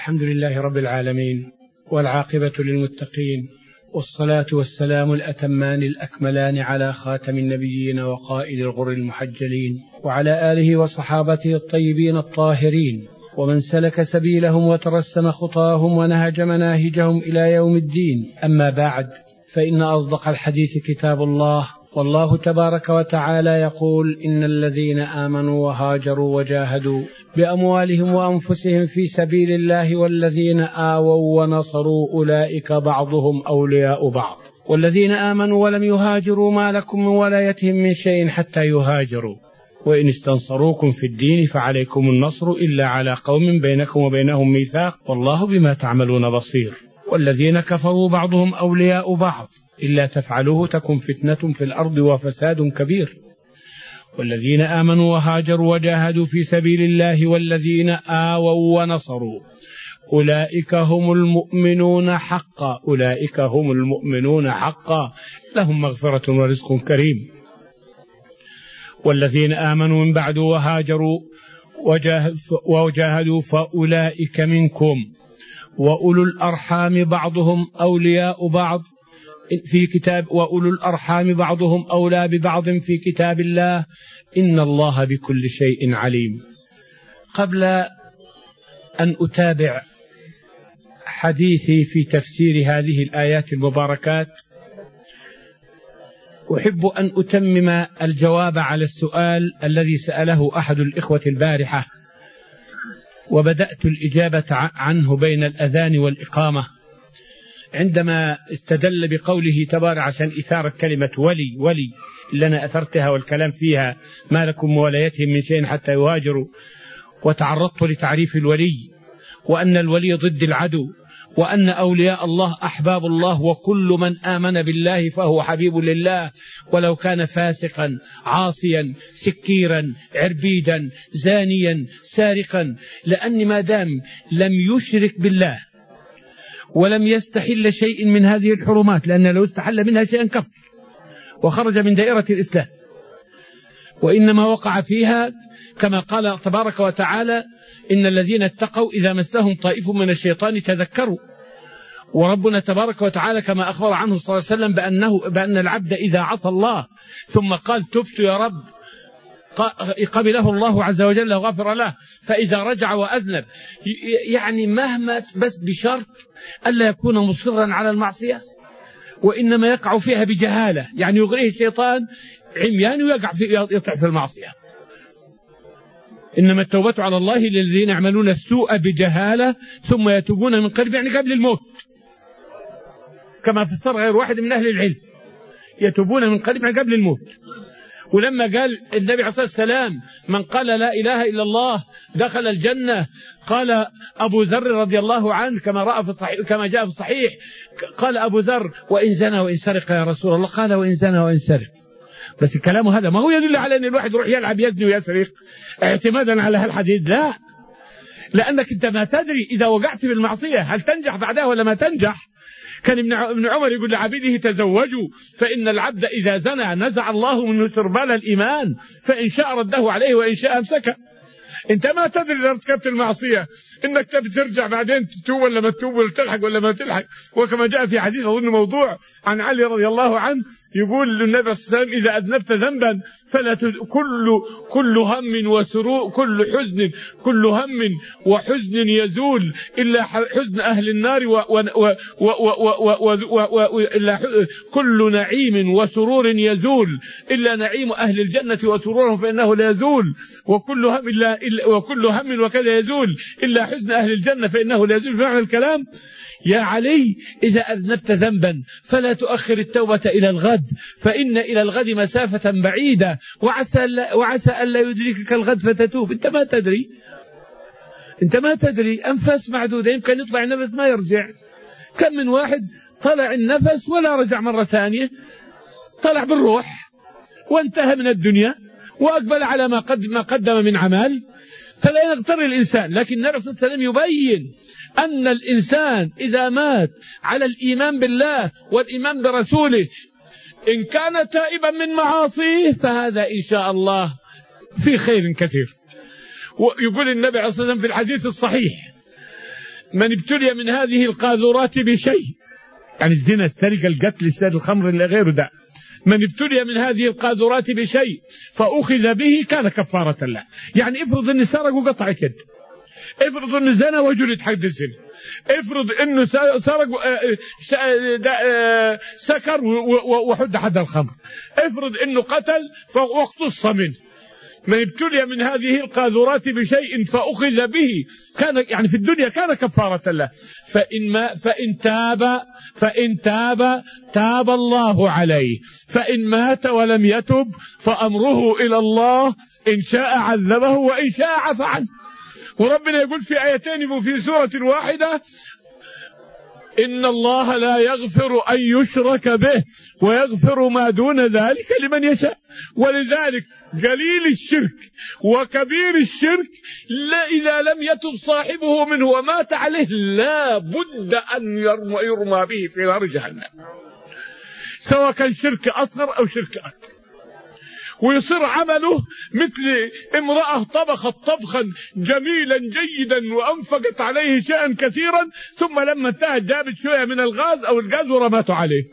الحمد لله رب العالمين، والعاقبة للمتقين، والصلاة والسلام الأتمان الأكملان على خاتم النبيين وقائد الغر المحجلين، وعلى آله وصحابته الطيبين الطاهرين، ومن سلك سبيلهم وترسم خطاهم ونهج مناهجهم إلى يوم الدين. أما بعد، فإن أصدق الحديث كتاب الله، والله تبارك وتعالى يقول: إن الذين آمنوا وهاجروا وجاهدوا بأموالهم وأنفسهم في سبيل الله والذين آووا ونصروا أولئك بعضهم أولياء بعض. والذين آمنوا ولم يهاجروا ما لكم من ولايتهم من شيء حتى يهاجروا، وإن استنصروكم في الدين فعليكم النصر إلا على قوم بينكم وبينهم ميثاق والله بما تعملون بصير. والذين كفروا بعضهم أولياء بعض إلا تفعلوه تكن فتنة في الأرض وفساد كبير. والذين آمنوا وهاجروا وجاهدوا في سبيل الله والذين آووا ونصروا أولئك هم المؤمنون حقا، أولئك هم المؤمنون حقا، لهم مغفرة ورزق كريم. والذين آمنوا من بعد وهاجروا وجاهدوا فأولئك منكم، وأولو الأرحام بعضهم أولياء بعض في كتاب، وأولو الأرحام بعضهم أولى ببعض في كتاب الله، إن الله بكل شيء عليم. قبل أن أتابع حديثي في تفسير هذه الآيات المباركات، أحب أن أتمم الجواب على السؤال الذي سأله أحد الإخوة البارحة، وبدأت الإجابة عنه بين الأذان والإقامة، عندما استدل بقوله تبارك عشان إثارة كلمة ولي اللي أنا أثرتها والكلام فيها ما لكم ولايتهم من شيء حتى يهاجروا، وتعرضت لتعريف الولي، وأن الولي ضد العدو، وأن أولياء الله أحباب الله، وكل من آمن بالله فهو حبيب لله ولو كان فاسقا عاصيا سكيرا عربيدا زانيا سارقا، لأن ما دام لم يشرك بالله ولم يستحل شيء من هذه الحرمات، لأن لو استحل منها شيئا كفر وخرج من دائرة الإسلام، وإنما وقع فيها كما قال تبارك وتعالى: إن الذين اتقوا إذا مسهم طائف من الشيطان تذكروا. وربنا تبارك وتعالى كما أخبر عنه صلى الله عليه وسلم بأن العبد إذا عصى الله ثم قال تبت يا رب قبله الله عز وجل وغفر له، فإذا رجع وأذنب، يعني مهما بس بشرط ألا يكون مصرا على المعصية، وإنما يقع فيها بجهالة، يعني يغريه الشيطان عميان ويقع في المعصية. إنما التوبة على الله للذين يعملون السوء بجهالة ثم يتوبون من قريب، يعني قبل الموت، كما فسر غير واحد من أهل العلم، يتوبون من قريب يعني قبل الموت. ولما قال النبي عليه الصلاة والسلام: من قال لا إله إلا الله دخل الجنة، قال أبو ذر رضي الله عنه كما جاء في الصحيح، قال أبو ذر: وإن زنى وإن سرق يا رسول الله؟ قال: وإن زنى وإن سرق. بس الكلام هذا ما هو يدل على أن الواحد يروح يلعب يزني ويسرق اعتمادا على هالحديث، لا، لأنك أنت ما تدري إذا وقعت في المعصية هل تنجح بعدها ولا ما تنجح. كان ابن عمر يقول لعبيده: تزوجوا فإن العبد إذا زنى نزع الله منه سربال الإيمان، فإن شاء رده عليه وإن شاء أمسكه. انت ما تدري اذا ارتكبت المعصيه انك تبي ترجع بعدين تتوب ولا ما تتوب، ولا تلحق ولا ما تلحق. وكما جاء في حديث اظن موضوع عن علي رضي الله عنه، يقول للنبي صلى الله عليه وسلم: اذا اذنبت ذنبا فلا كل هم وسرور، كل هم وحزن يزول الا حزن اهل النار، كل نعيم وسرور يزول الا نعيم اهل الجنه وسرورهم فانه لا يزول، وكل هم وكذا يزول إلا حزن أهل الجنة فإنه لا يزول. في معنى الكلام: يا علي إذا أذنبت ذنبا فلا تؤخر التوبة إلى الغد، فإن إلى الغد مسافة بعيدة، وعسى ألا يدركك الغد فتتوب. أنت ما تدري أنفاس معدودة، يمكن يطلع النفس ما يرجع. كم من واحد طلع النفس ولا رجع مرة ثانية، طلع بالروح وانتهى من الدنيا وأقبل على ما قدم من عمل. فلا يغتر الإنسان، لكن النبي صلى الله عليه وسلم يبين أن الإنسان إذا مات على الإيمان بالله والإيمان برسوله إن كان تائبا من معاصيه فهذا إن شاء الله في خير كثير. ويقول النبي عليه الصلاة والسلام في الحديث الصحيح: من ابتلي من هذه القاذورات بشيء، يعني الزنا، السرقة، القتل، السرقة، الخمر اللي غيره ده، من ابتلي من هذه القاذورات بشيء فأخذ به كان كفارة له. يعني افرض ان سرق وقطع كد، افرض انه زنا وجلد حد الزنا، افرض انه سرق سكر وحد حد الخمر، افرض انه قتل واقتص منه. من ابتلي من هذه القاذورات بشيء فأخذ به كان يعني في الدنيا كان كفارة له. فإن تاب تاب الله عليه، فإن مات ولم يتب فأمره إلى الله، إن شاء عذبه وإن شاء عفى عنه. وربنا يقول في آيتين وفي سورة واحدة: إن الله لا يغفر أن يشرك به ويغفر ما دون ذلك لمن يشاء. ولذلك قليل الشرك وكبير الشرك لا إذا لم يتب صاحبه منه ومات عليه لا بد أن يرمى به في نار جهنم، سواء كان شرك أصغر أو شرك أكبر. ويصير عمله مثل امرأة طبخت طبخا جميلا جيدا وأنفقت عليه شيئا كثيرا، ثم لما انتهت جابت شوية من الغاز أو الغاز ورماته عليه،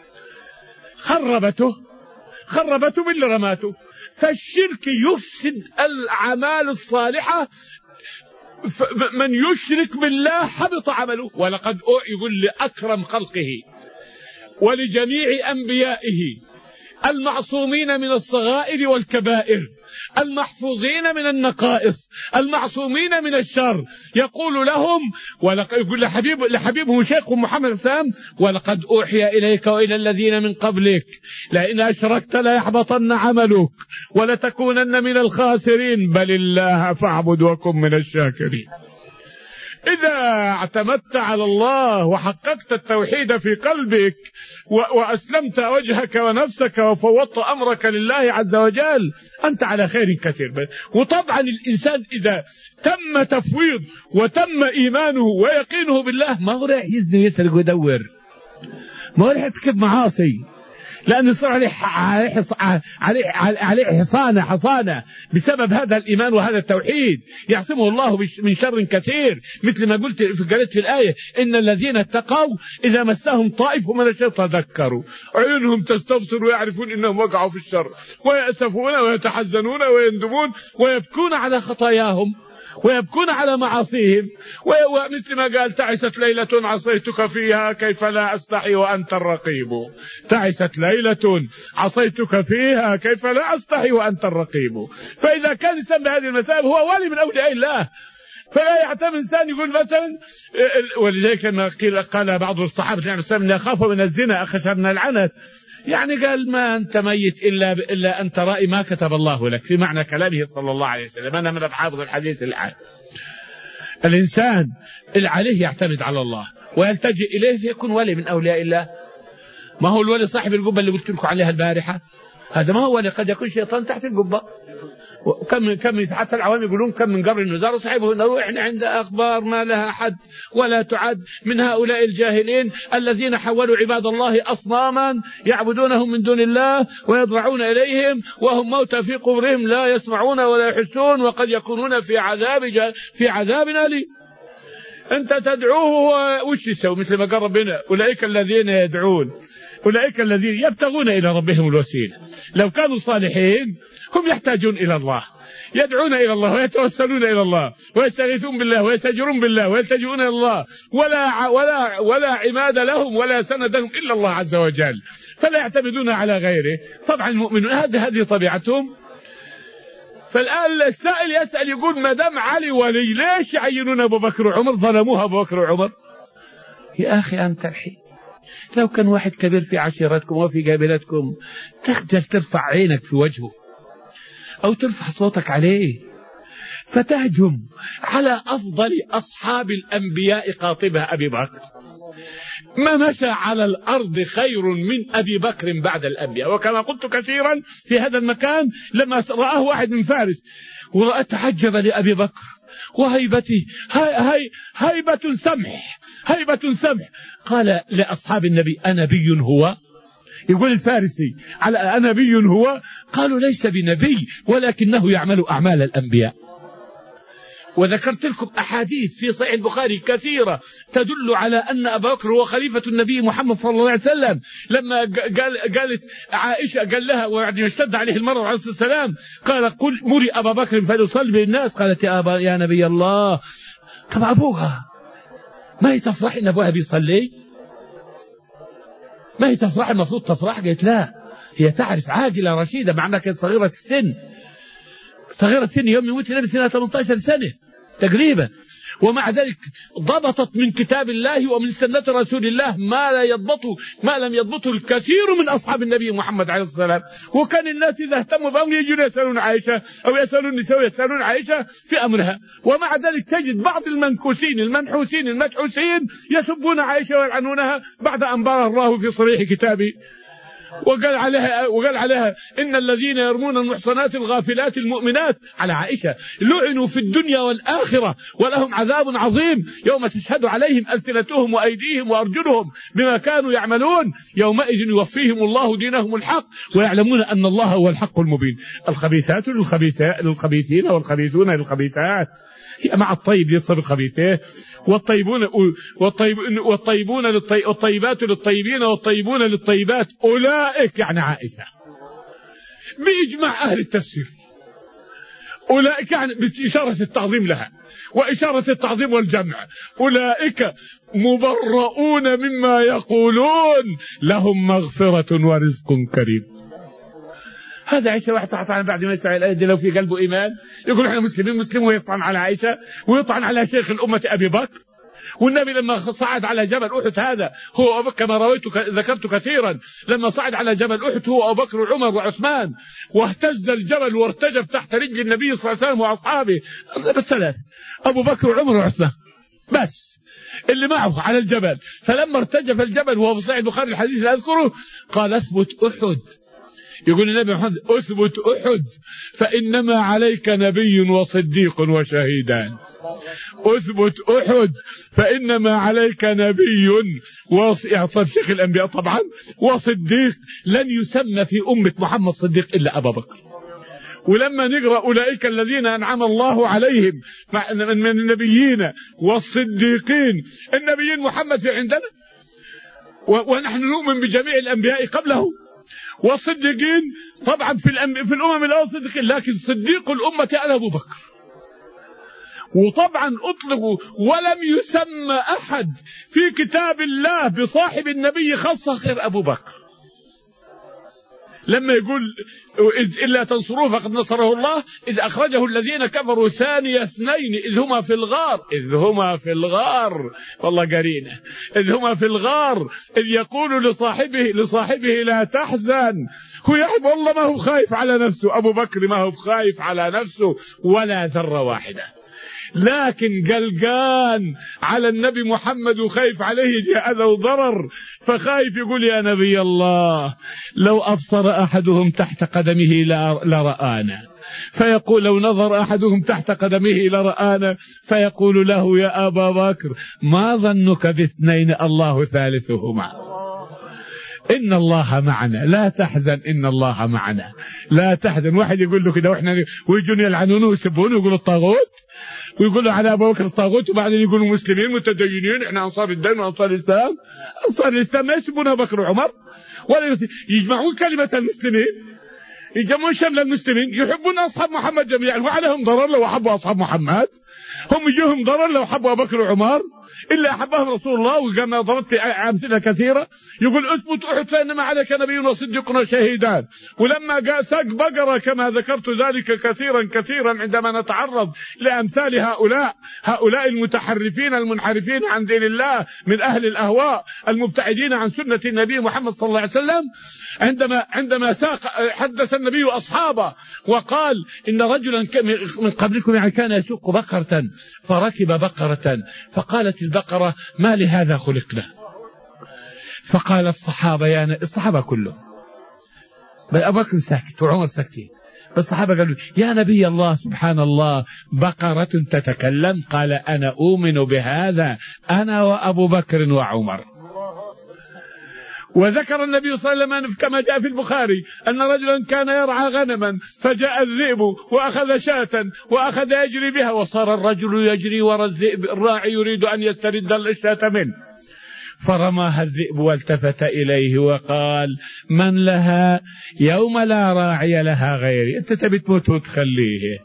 خربته باللي رماته. فالشرك يفسد الأعمال الصالحة، من يشرك بالله حبط عمله. ولقد يقول لأكرم خلقه ولجميع أنبيائه المعصومين من الصغائر والكبائر، المحفوظين من النقائص، المعصومين من الشر، يقول لهم يقول لحبيبه شيخ محمد السلام: ولقد أوحي إليك وإلى الذين من قبلك لئن أشركت ليحبطن عملك ولتكونن من الخاسرين بل الله فاعبد وكن من الشاكرين. إذا اعتمدت على الله وحققت التوحيد في قلبك وأسلمت وجهك ونفسك وفوضت أمرك لله عز وجل أنت على خير كثير. وطبعا الإنسان إذا تم تفويض وتم إيمانه ويقينه بالله ما هو رايح يزني ويسرق ويدور، ما هو رايح يرتكب معاصي، لأن صار عليه حصانة بسبب هذا الإيمان وهذا التوحيد، يعصمه الله من شر كثير. مثل ما قلت في الآية: إن الذين اتقوا إذا مسهم طائف من الشر تذكروا، عيونهم تستبصر ويعرفون إنهم وقعوا في الشر، ويأسفون ويتحزنون ويندمون ويبكون على خطاياهم ويبكون على معاصيهم. ومثل ما قال: تعست ليلة عصيتك فيها كيف لا أستحي وأنت الرقيب. تعست ليلة عصيتك فيها كيف لا أستحي وأنت الرقيب. فإذا كان الإنسان بهذه المسائل هو ولي من أولياء الله، فلا يعتمد إنسان يقول مثلا. ولذلك لما قال بعض الصحابة يعني إن أخاف من الزنا أخشى من العنت، يعني قال: ما أنت ميت إلا أن ترى ما كتب الله لك، في معنى كلامه صلى الله عليه وسلم. أنا من حافظ الحديث الآن. الإنسان اللي عليه يعتمد على الله ويلتجئ إليه فيكون ولي من أولياء الله. ما هو الولي صاحب القبة اللي قلت لكم عليها البارحة؟ هذا ما هو ولي، قد يكون شيطان تحت القبة. وكم حتى العوام يقولون كم من قبر النزار وصاحبه نروح. احنا عند أخبار ما لها حد ولا تعد من هؤلاء الجاهلين الذين حولوا عباد الله أصناما يعبدونهم من دون الله ويضرعون إليهم وهم موتى في قبورهم لا يسمعون ولا يحسون وقد يكونون في عذاب أليم. أنت تدعوه وش يسوي؟ مثل ما قال ربنا: أولئك الذين يدعون، أولئك الذين يبتغون إلى ربهم الوسيلة. لو كانوا صالحين هم يحتاجون إلى الله، يدعون إلى الله ويتوسلون إلى الله ويستغيثون بالله ويستجيرون بالله ويلتجئون إلى الله، ولا عماد لهم ولا سند لهم إلا الله عز وجل، فلا يعتمدون على غيره. طبعا المؤمنون هذه طبيعتهم. فالآن السائل يسأل يقول: ما دام علي ولي ليش يعينون أبو بكر وعمر؟ ظلموها أبو بكر وعمر. يا أخي أنت الحين لو كان واحد كبير في عشيرتكم وفي قبيلتكم تخجل ترفع عينك في وجهه أو ترفع صوتك عليه فتهجم على أفضل أصحاب الأنبياء قاطبة أبي بكر. ما مشى على الأرض خير من أبي بكر بعد الأنبياء. وكما قلت كثيرا في هذا المكان لما رآه واحد من فارس ورأى تعجب لأبي بكر وهيبته، هيبة سمح. قال لأصحاب النبي: أنبي هو؟ يقول الفارسي على أنبي هو؟ قالوا: ليس بنبي ولكنه يعمل أعمال الأنبياء. وذكرت لكم أحاديث في صحيح البخاري كثيرة تدل على أن أبا بكر هو خليفة النبي محمد صلى الله عليه وسلم. لما قالت عائشة قال لها وبعد ما اشتد عليه المرض عليه الصلاة والسلام قال قل مري أبا بكر فليصلي بالناس. قالت يا نبي الله. طب أبوها ما هي تفرح إن أبوها بيصلي؟ ما هي تفرح؟ المفروض تفرح. قالت لا، هي تعرف عاقلة رشيدة مع أنها كانت صغيرة السن. صغيرة السن يوم يموت النبي سنة 18 سنة تقريبا، ومع ذلك ضبطت من كتاب الله ومن سنة رسول الله ما لم يضبطه الكثير من أصحاب النبي محمد عليه الصلاة والسلام. وكان الناس إذا اهتموا بهم يجون يسألون عائشة أو يسألون النساء يسألون عائشة في أمرها، ومع ذلك تجد بعض المنكوسين المنحوسين المدحوسين يسبون عائشة ويلعنونها بعد أن بارها الله في صريح كتابه وقال عليها إن الذين يرمون المحصنات الغافلات المؤمنات على عائشة لعنوا في الدنيا والآخرة ولهم عذاب عظيم يوم تشهد عليهم ألسنتهم وأيديهم وأرجلهم بما كانوا يعملون يومئذ يوفيهم الله دينهم الحق ويعلمون أن الله هو الحق المبين. الخبيثات للخبيثين والخبيثون للخبيثات. هي مع الطيب يصب الخبيثين والطيبات للطيبين والطيبون للطيبات أولئك يعني عائشة بإجماع أهل التفسير. أولئك يعني بإشارة التعظيم لها وإشارة التعظيم والجمع. أولئك مبرؤون مما يقولون لهم مغفرة ورزق كريم. هذا عائشة واحد صحيح بعد ما يسمع الآية دي لو في قلبه إيمان يقول احنا مسلم ويطعن على عائشة ويطعن على شيخ الأمة أبي بكر. والنبي لما صعد على جبل أحد هذا هو أبو بكر كما ذكرت كثيرا، لما صعد على جبل أحد هو أبو بكر وعمر وعثمان واهتز الجبل وارتجف تحت رجل النبي صلى الله عليه وسلم وأصحابه بس ثلاث، أبو بكر وعمر وعثمان بس اللي معه على الجبل. فلما ارتجف الجبل وهو في صحيح البخاري الحديث اللي أذكره قال اثبت أحد. يقول النبي محمد اثبت أحد فإنما عليك نبي وصديق وشهيدان. اثبت أحد فإنما عليك نبي يعصب شيخ الأنبياء طبعا وصديق. لن يسمى في أمة محمد صديق إلا أبا بكر. ولما نقرأ أولئك الذين أنعم الله عليهم من النبيين والصديقين، النبيين محمد في عندنا ونحن نؤمن بجميع الأنبياء قبله، والصديقين طبعا في الأمم الأول صديقين، لكن صديق الأمة أنا أبو بكر. وطبعا أطلقوا ولم يسمى أحد في كتاب الله بصاحب النبي خاصة غير أبو بكر. لما يقول إلا تنصروه فقد نصره الله إذ أخرجه الذين كفروا ثاني اثنين إذ هما في الغار والله قرينة إذ هما في الغار إذ يقول لصاحبه لا تحزن. هو يحب والله ما هو خايف على نفسه، أبو بكر ما هو خايف على نفسه ولا ذرة واحدة، لكن قلقان على النبي محمد وخايف عليه جاء أذى وضرر، فخايف يقول يا نبي الله لو أبصر أحدهم تحت قدمه لرآنا، فيقول لو نظر أحدهم تحت قدمه لرآنا فيقول له يا أبا بكر ما ظنك باثنين الله ثالثهما إن الله معنا لا تحزن إن الله معنا لا تحزن. واحد يقول له كده واحنا ويجون يلعنونه ويسبونه ويقولوا الطاغوت ويقولوا على أبو بكر الطاغوت، وبعدين يقولوا مسلمين متدينين احنا أنصار الدين وأنصار الإسلام. أنصار الإسلام ما يسبون أبو بكر وعمر ولا يجمعون كلمة المسلمين، يجمعون شمل المسلمين، يحبون أصحاب محمد جميعا وعليهم ضرر لو أحبوا أصحاب محمد، هم يجوهم ضرر لو أحبوا أبو بكر وعمر إلا أحبهم رسول الله. وكما ضربت أمثلة كثيرة يقول أثبت أحد فإنما عليك نبي وصديق وشهيدان. ولما جاء ساق بقرة كما ذكرت ذلك كثيرا عندما نتعرض لأمثال هؤلاء المتحرفين المنحرفين عن دين الله من أهل الأهواء المبتعدين عن سنة النبي محمد صلى الله عليه وسلم، عندما حدث النبي أصحابه وقال إن رجلا من قبلكم يعني كان يسوق بقرة فركب بقرة فقالت البقرة ما لهذا خلقنا، فقال الصحابة كلهم بل أبو بكر ساكت وعمر ساكتين، بس الصحابة قالوا يا نبي الله سبحان الله بقرة تتكلم، قال أنا أؤمن بهذا أنا وأبو بكر وعمر. وذكر النبي صلى الله عليه وسلم كما جاء في البخاري أن رجلا كان يرعى غنما فجاء الذئب وأخذ شاة وأخذ يجري بها، وصار الرجل يجري وراء الذئب، الراعي يريد أن يسترد الشاة منه، فرماها الذئب والتفت إليه وقال: من لها يوم لا راعي لها غيري، أنت تبي تموت وتخليه.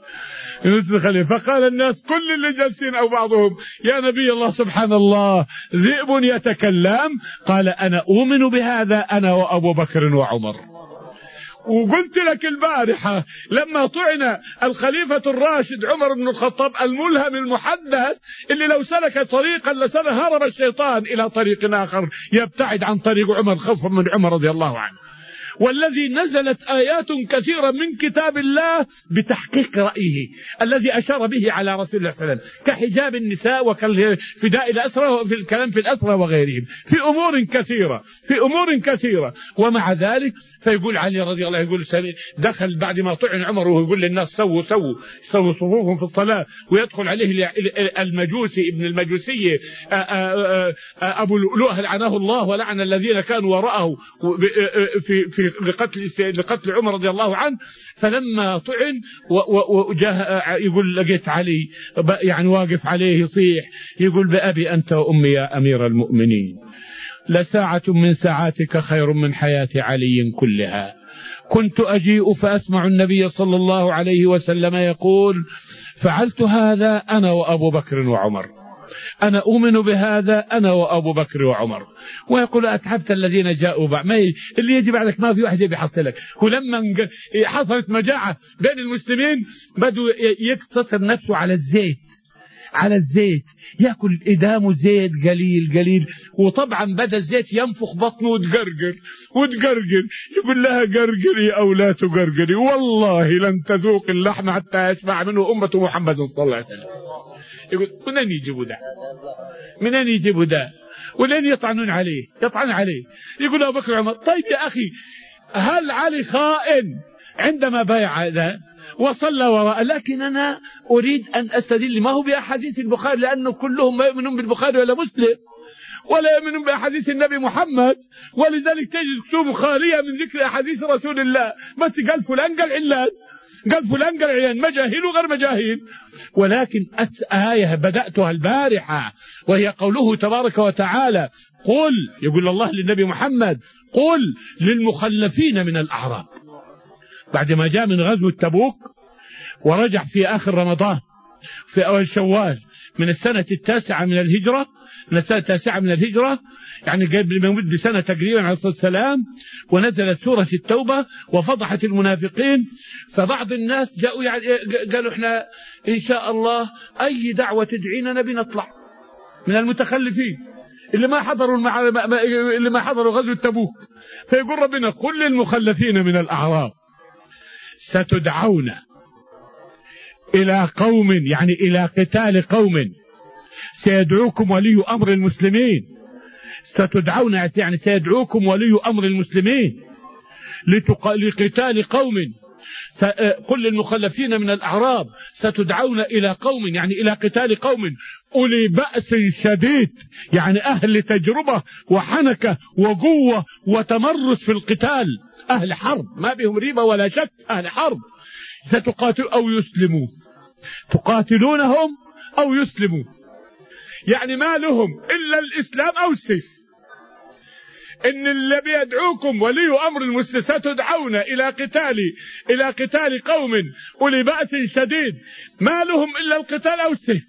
فقال الناس كل اللي جالسين أو بعضهم: يا نبي الله سبحان الله، ذئب يتكلم؟ قال: أنا أؤمن بهذا أنا وأبو بكر وعمر. وقلت لك البارحة لما طعن الخليفة الراشد عمر بن الخطاب الملهم المحدث اللي لو سلك طريقا هرب الشيطان إلى طريق آخر يبتعد عن طريق عمر خوفا من عمر رضي الله عنه، والذي نزلت آيات كثيرة من كتاب الله بتحقيق رأيه الذي أشار به على رسول الله صلى الله عليه وسلم، كحجاب النساء وكالفداء الأسرى وفي الكلام في الأسرى وغيرهم، في أمور كثيرة. ومع ذلك فيقول علي رضي الله عنه، يقول دخل بعد ما طعن عمر ويقول للناس سووا صفوفهم في الصلاة، ويدخل عليه المجوسي ابن المجوسية أبو لؤلؤة لعنه الله ولعن الذين كانوا وراءه في لقتل عمر رضي الله عنه. فلما طعن وجاء يقول لقيت علي يعني واقف عليه يصيح، يقول: بأبي أنت وأمي يا أمير المؤمنين، لساعة من ساعاتك خير من حياة علي كلها. كنت أجيء فأسمع النبي صلى الله عليه وسلم يقول: فعلت هذا أنا وأبو بكر وعمر، أنا أؤمن بهذا أنا وأبو بكر وعمر. ويقول: أتعبت الذين جاءوا بعد، اللي يجي بعدك ما في واحد بيحصلك. ولما حصلت مجاعة بين المسلمين بدوا يقتصر نفسه على الزيت، يأكل إدامه زيت قليل، وطبعا بدأ الزيت ينفخ بطنه وتقرقر، يقول لها: قرقري أو لا تقرقري، والله لن تذوق اللحم حتى يشبع منه أمة محمد صلى الله عليه وسلم. يقول: منين يجيبوا ده ولين يطعن عليه. يقول أبو بكر وعمر: طيب يا أخي، هل علي خائن عندما بايع ذا وصلى وراء؟ لكن أنا أريد أن أستدل ما هو بأحاديث البخاري، لأنه كلهم ما يؤمنون بالبخاري ولا مسلم ولا يؤمنون بأحاديث النبي محمد، ولذلك تجد كتب خالية من ذكر أحاديث رسول الله، بس قال فلان قال علان مجاهيل وغير مجاهيل. ولكن آية بدأتها البارحة وهي قوله تبارك وتعالى: قل، يقول الله للنبي محمد: قل للمخلفين من الأعراب، بعد ما جاء من غزوة تبوك ورجع في آخر رمضان في أول شوال من السنة التاسعة من الهجرة، يعني قبل ما يمد بسنة تقريبا عليه الصلاة والسلام، ونزلت سورة التوبة وفضحت المنافقين. فبعض الناس جاءوا قالوا: احنا إن شاء الله أي دعوة تدعينا نبي نطلع من المتخلفين اللي ما حضروا غزوة تبوك. فيقول ربنا: قل للمخلفين من الأعراب ستدعون إلى قوم، يعني إلى قتال قوم سيدعوكم ولي أمر المسلمين. ستدعون يعني سيدعوكم ولي أمر المسلمين لقتال قوم. قل للمخلفين من الأعراب ستدعون إلى قوم، يعني إلى قتال قوم أولي بأس شديد، يعني أهل تجربة وحنكة وقوة وتمرس في القتال، أهل حرب ما بهم ريبة ولا شك، أهل حرب. ستقاتل أو يسلموا، تقاتلونهم أو يسلموا، يعني ما لهم إلا الإسلام أو السيف. إن اللي بيدعوكم ولي أمر المسلمين ستدعون إلى قتال قوم أولي بأس شديد ما لهم إلا القتال أو السيف.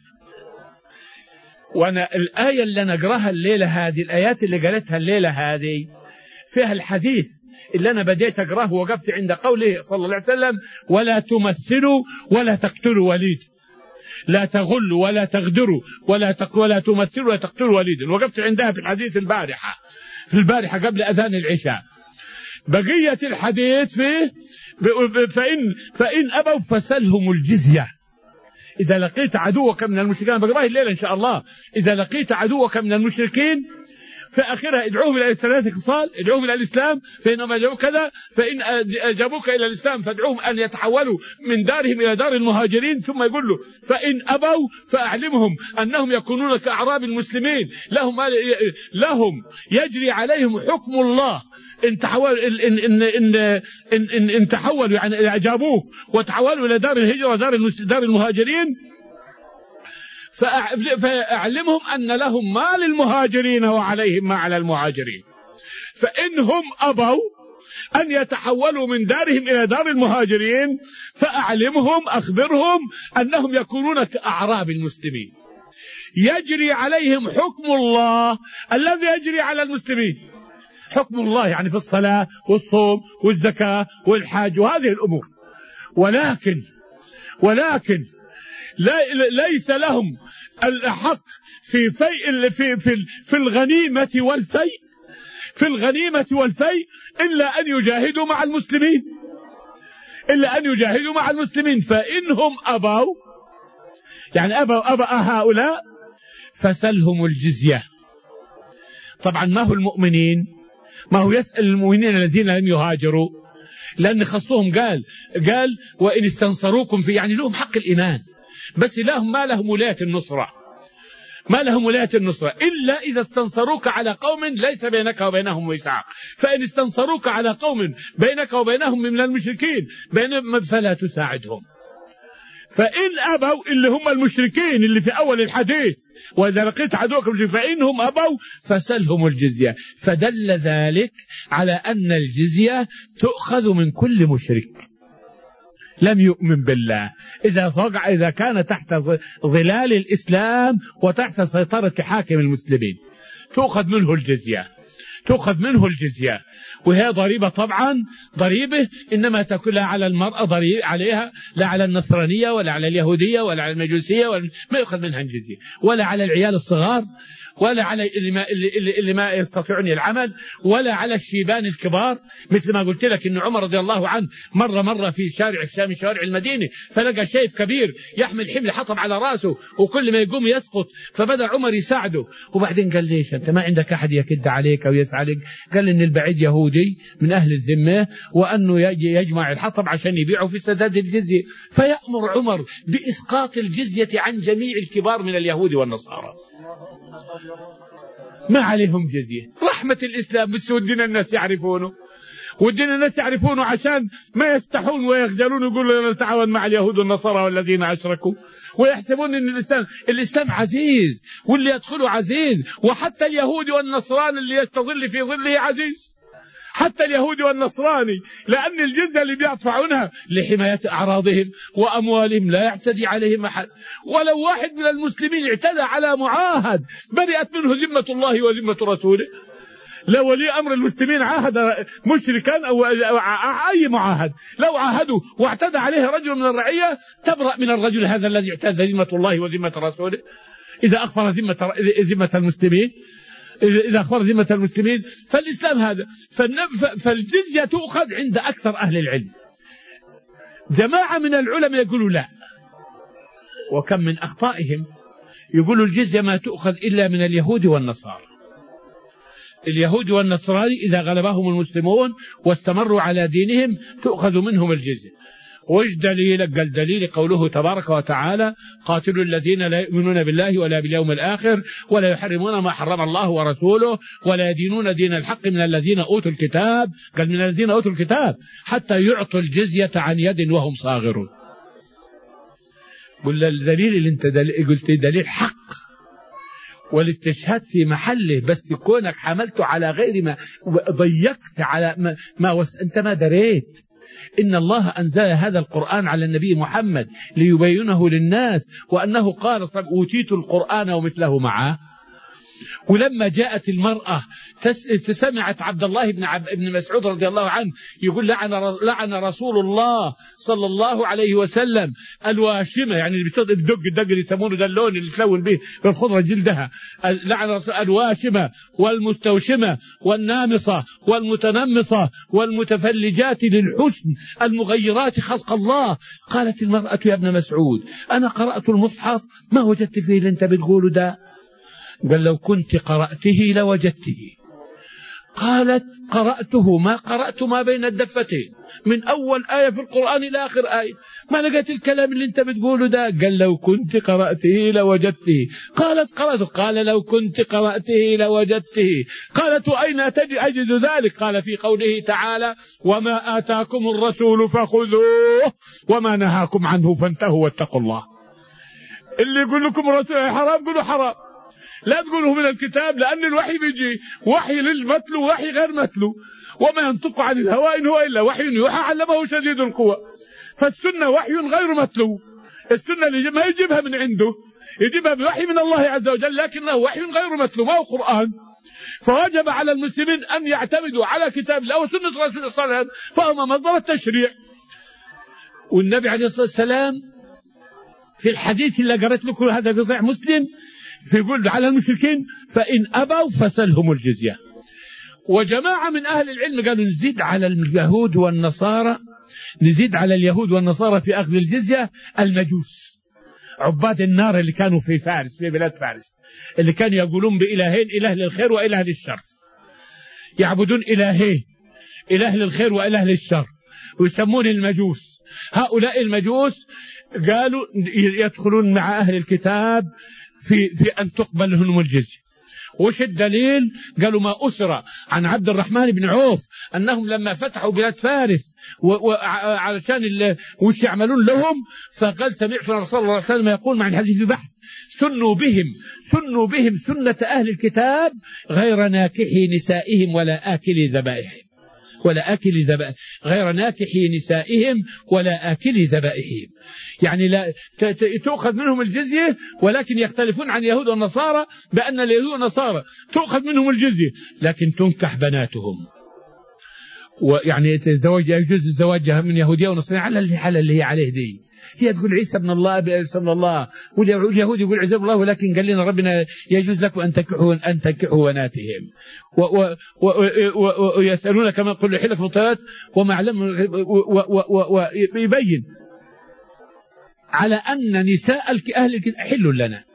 وأنا الآية اللي نقرأها الليلة هذه، الآيات اللي قالتها الليلة هذه فيها الحديث اللي أنا بديت أقرأه ووقفت عند قوله صلى الله عليه وسلم: ولا تمثلوا ولا تقتلوا وليد، لا تغلوا ولا تغدروا ولا تمثلوا ولا تقتلوا وليدا. وقفت عندها في الحديث البارحة قبل أذان العشاء. بقية الحديث فيه فإن أبوا فسلهم الجزية. إذا لقيت عدوك من المشركين، بقرأه الليلة إن شاء الله: إذا لقيت عدوك من المشركين في آخرها ادعوهم إلى 3 خصال: ادعوهم إلى الإسلام فإنهم أجابوك كذا، فإن أجابوك إلى الإسلام فادعوهم أن يتحولوا من دارهم إلى دار المهاجرين، ثم يقول له: فإن أبوا فأعلمهم أنهم يكونون كأعراب المسلمين لهم يجري عليهم حكم الله إن تحولوا يعني أجابوك وتحولوا إلى دار الهجرة دار المهاجرين، فأعلمهم أن لهم ما للمهاجرين وعليهم ما على المهاجرين. فإنهم أبوا أن يتحولوا من دارهم إلى دار المهاجرين فأعلمهم أخبرهم أنهم يكونون كأعراب المسلمين يجري عليهم حكم الله الذي يجري على المسلمين. حكم الله يعني في الصلاة والصوم والزكاة والحج وهذه الأمور، ولكن ليس لهم الحق في الغنيمة والفيء إلا أن يجاهدوا مع المسلمين. فإنهم أبوا يعني أبى هؤلاء فسلهم الجزية. طبعا ما هو المؤمنين، ما هو يسأل المؤمنين الذين لم يهاجروا، لأن خصهم قال وإن استنصروكم في يعني لهم حق الإيمان، بس ما لهم ولاية النصرة إلا إذا استنصروك على قوم ليس بينك وبينهم ميثاق. فإن استنصروك على قوم بينك وبينهم من المشركين فلا تساعدهم. فإن أبوا اللي هم المشركين اللي في أول الحديث: وإذا لقيت عدوكم فإنهم أبوا فسلهم الجزية. فدل ذلك على أن الجزية تؤخذ من كل مشرك لم يؤمن بالله إذا كان تحت ظلال الإسلام وتحت سيطرة حاكم المسلمين تؤخذ منه الجزية. وهي ضريبة، طبعا ضريبة إنما تكون على المرأة ضريبة عليها، لا على النصرانية ولا على اليهودية ولا على المجوسية، ما يؤخذ منها الجزية، ولا على العيال الصغار، ولا على اللي ما يستطيعون العمل، ولا على الشيبان الكبار. مثل ما قلت لك إن عمر رضي الله عنه مرة في شارع المدينة فلقى شيب كبير يحمل حمل حطب على رأسه وكل ما يقوم يسقط، فبدأ عمر يساعده. وبعدين قال: ليش أنت ما عندك أحد يكد عليك أو يسعلك؟ قال: إن البعيد يهودي من أهل الذمة وأنه يجمع الحطب عشان يبيعه في سداد الجزية. فيأمر عمر بإسقاط الجزية عن جميع الكبار من اليهود والنصارى، ما عليهم جزية. رحمة الإسلام، بس ودنا الناس يعرفونه عشان ما يستحون ويخجلون يقولوا نتعاون مع اليهود والنصارى والذين أشركوا، ويحسبون أن الإسلام عزيز واللي يدخله عزيز، وحتى اليهود والنصراني اللي يستظل في ظله عزيز، حتى اليهود والنصراني، لأن الجزية اللي بيدفعونها لحماية أعراضهم وأموالهم لا يعتدي عليهم أحد. ولو واحد من المسلمين اعتدى على معاهد برئت منه ذمة الله وذمة رسوله. لو ولي أمر المسلمين عاهد مشركا أو أي معاهد، لو عاهدوا واعتدى عليه رجل من الرعية تبرأ من الرجل هذا الذي اعتدى ذمة الله وذمة رسوله إذا أخفر ذمة المسلمين. فالإسلام هذا. فالجزية تؤخذ عند أكثر أهل العلم. جماعة من العلماء يقولوا لا، وكم من أخطائهم يقولوا الجزية ما تؤخذ إلا من اليهود والنصارى. اليهود والنصراني إذا غلبهم المسلمون واستمروا على دينهم تؤخذ منهم الجزية. وش دليل؟ قال: دليل قوله تبارك وتعالى: قاتلوا الذين لا يؤمنون بالله ولا باليوم الآخر ولا يحرمون ما حرم الله ورسوله ولا يدينون دين الحق من الذين أوتوا الكتاب. قال: من الذين أوتوا الكتاب حتى يعطوا الجزية عن يد وهم صاغرون. قل الدليل اللي انت قلت دليل حق والاستشهاد في محله، بس كونك حملته على غير ما ضيقت على ما انت ما دريت. إن الله أنزل هذا القرآن على النبي محمد ليبينه للناس، وأنه قال: أوتيت القرآن ومثله معه. ولما جاءت المرأة سمعت عبد الله بن مسعود رضي الله عنه يقول: لعن رسول الله صلى الله عليه وسلم الواشمة، يعني اللي الدق اللي يسمونه ده اللون اللي تلون به الخضرة جلدها، لعن رسول الواشمة والمستوشمة والنامصة والمتنمصة والمتفلجات للحسن المغيرات خلق الله. قالت المرأة: يا ابن مسعود أنا قرأت المصحف ما وجدت فيه اللي انت بتقوله ده. قال لو كنت قرأته لوجدته. قالت قرأته، ما قرأت ما بين الدفتين، من أول آية في القرآن إلى آخر آية، ما لقيت الكلام اللي أنت بتقوله ده. قال لو كنت قرأته لوجدته. قالت قرأته. قال لو كنت قرأته لوجدته. قالت وأين أجد ذلك؟ قال في قوله تعالى وما آتاكم الرسول فخذوه وما نهاكم عنه فانتهوا واتقوا الله. اللي يقول لكم الرسول حرام قولوا حرام، لا تقوله من الكتاب، لأن الوحي بيجي وحي للمتلو وحي غير متلو، وما ينطق عن الهوى إن هو إلا وحي يوحى علمه شديد القوى. فالسنة وحي غير متلو، السنة اللي ما يجيبها من عنده، يجيبها بوحي من الله عز وجل، لكنه وحي غير متلو، ما هو قرآن. فوجب على المسلمين أن يعتمدوا على كتاب الله وسنة رسول الله صلى الله عليه وسلم، فهما مصدر التشريع. والنبي عليه الصلاة والسلام في الحديث اللي قرأت لكم هذا في صحيح مسلم فيقول على المشركين فإن أبوا فسلهم الجزية. وجماعة من أهل العلم قالوا نزيد على اليهود والنصارى، نزيد على اليهود والنصارى في أخذ الجزية المجوس، عباد النار اللي كانوا في فارس، في بلاد فارس، اللي كانوا يقولون بإلهين، إله للخير وإله للشر، يعبدون إلهين، إله للخير وإله للشر، ويسمون المجوس. هؤلاء المجوس قالوا يدخلون مع أهل الكتاب في أن تقبل لهم الجزية. وش الدليل؟ قالوا ما أسر عن عبد الرحمن بن عوف أنهم لما فتحوا بلاد فارس علشان وش يعملون لهم، فقال سمعت رسول الله صلى الله عليه وسلم يقول مع الحديث بحث سنوا بهم سنة أهل الكتاب غير ناكحي نسائهم ولا آكل ذبائحهم غير ناكحي نسائهم ولا آكل ذبائحهم. يعني لا تؤخذ منهم الجزية، ولكن يختلفون عن اليهود والنصارى بأن اليهود والنصارى تؤخذ منهم الجزية لكن تنكح بناتهم، ويعني يجوز الزواج من يهودية ونصرانية على الحالة اللي هي عليه دي. هي تقول عيسى ابن الله ابن الله، واليهود يقول عيسى ابن الله، ولكن قال لنا ربنا يجوز لكم أن تنكحوا بناتهم. ويسألونك كما قل حلك مطيرات وما علم، ويبين على أن نساء أهل الكتاب حل لنا،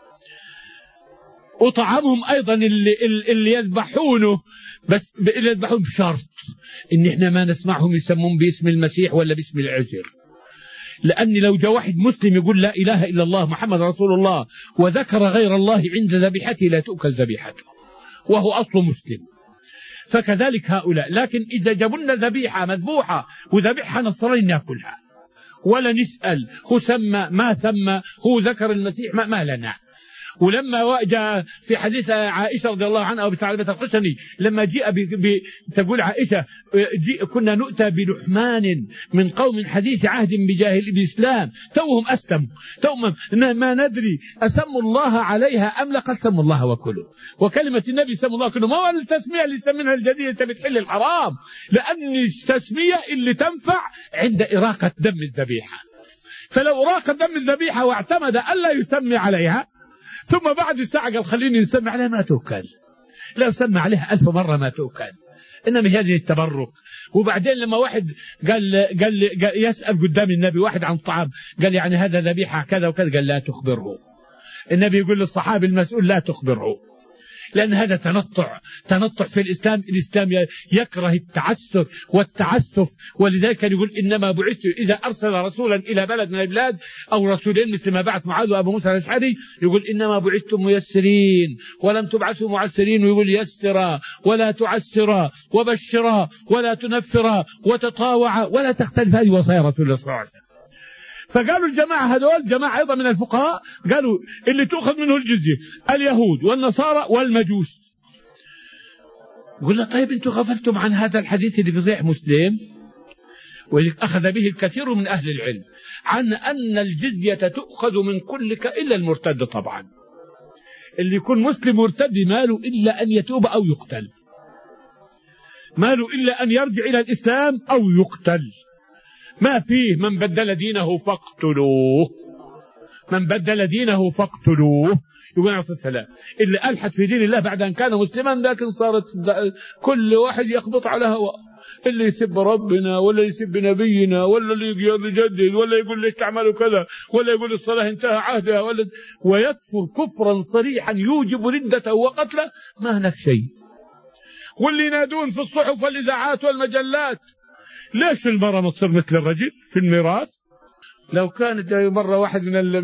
وطعامهم أيضا اللي يذبحونه، بس اللي يذبحون بشرط إن إحنا ما نسمعهم يسمون باسم المسيح ولا باسم العزير. لأن لو جاء واحد مسلم يقول لا إله إلا الله محمد رسول الله وذكر غير الله عند ذبيحته لا تؤكل ذبيحته، وهو أصل مسلم. فكذلك هؤلاء، لكن إذا جابوا ذبيحة مذبوحة وذبيحة نصراني نأكلها ولا نسأل هو سمى ما سمى، هو ذكر المسيح ما لنا. ولما جاء في حديث عائشة رضي الله عنها وبثعلبة الخشني لما جاء تقول عائشة كنا نؤتى بلحمان من قوم حديث عهد بالإسلام توهم أسلموا، توهم ما ندري أسموا الله عليها أم لقد سموا الله وكلوا، وكلمة النبي سموا الله وكلوا ما هو التسمية اللي سمينها الجديدة أنت بتحل الحرام، لأن التسمية اللي تنفع عند إراقة دم الذبيحة. فلو أراق دم الذبيحة واعتمد ألا يسمي عليها ثم بعد ساعة قال خليني نسمي عليها ما تؤكل، لا سمى عليها 1000 مرة ما تؤكل، إنما هذه التبرك. وبعدين لما واحد قال يسأل قدام النبي واحد عن طعام، قال يعني هذا ذبيحة كذا وكذا، قال لا تخبره. النبي يقول للصحابي المسؤول لا تخبره، لأن هذا تنطع في الإسلام. الإسلام يكره التعسر والتعسف، ولذلك يقول إنما بعثت إذا أرسل رسولا إلى بلد من البلاد أو رسولين مثل ما بعث معاذ وأبو موسى الأشعري، يقول إنما بعثتم ميسرين ولم تبعثوا معسرين، ويقول يسرا ولا تعسرا وبشرا ولا تنفرا وتطاوعا ولا تختلف. هذه وصايا رسول الله صلى الله عليه وسلم. فقالوا الجماعة هذول جماعة أيضا من الفقهاء قالوا اللي تأخذ منه الجزية اليهود والنصارى والمجوس. قلنا طيب انتم غفلتم عن هذا الحديث اللي في صحيح مسلم وأخذ به الكثير من أهل العلم عن أن الجزية تؤخذ من كل إلا المرتد. طبعا اللي يكون مسلم مرتد ماله إلا أن يتوب أو يقتل، ماله إلا أن يرجع إلى الإسلام أو يقتل، ما فيه من بدل دينه فاقتلوه، من بدل دينه فاقتلوه. يقول عليه الصلاة والسلام اللي ألحد في دين الله بعد أن كان مسلما لكن صارت كل واحد يخبط على هواه، اللي يسب ربنا ولا يسب نبينا ولا اللي يجدد ولا يقول ليش تعملوا كذا ولا يقول الصلاة انتهى عهدها ويكفر كفرا صريحا يوجب ردته وقتله، ما هناك شيء. واللي ينادون في الصحف والإذاعات والمجلات ليش المرأة ما تصير مثل الرجل في الميراث؟ لو كانت مرة واحد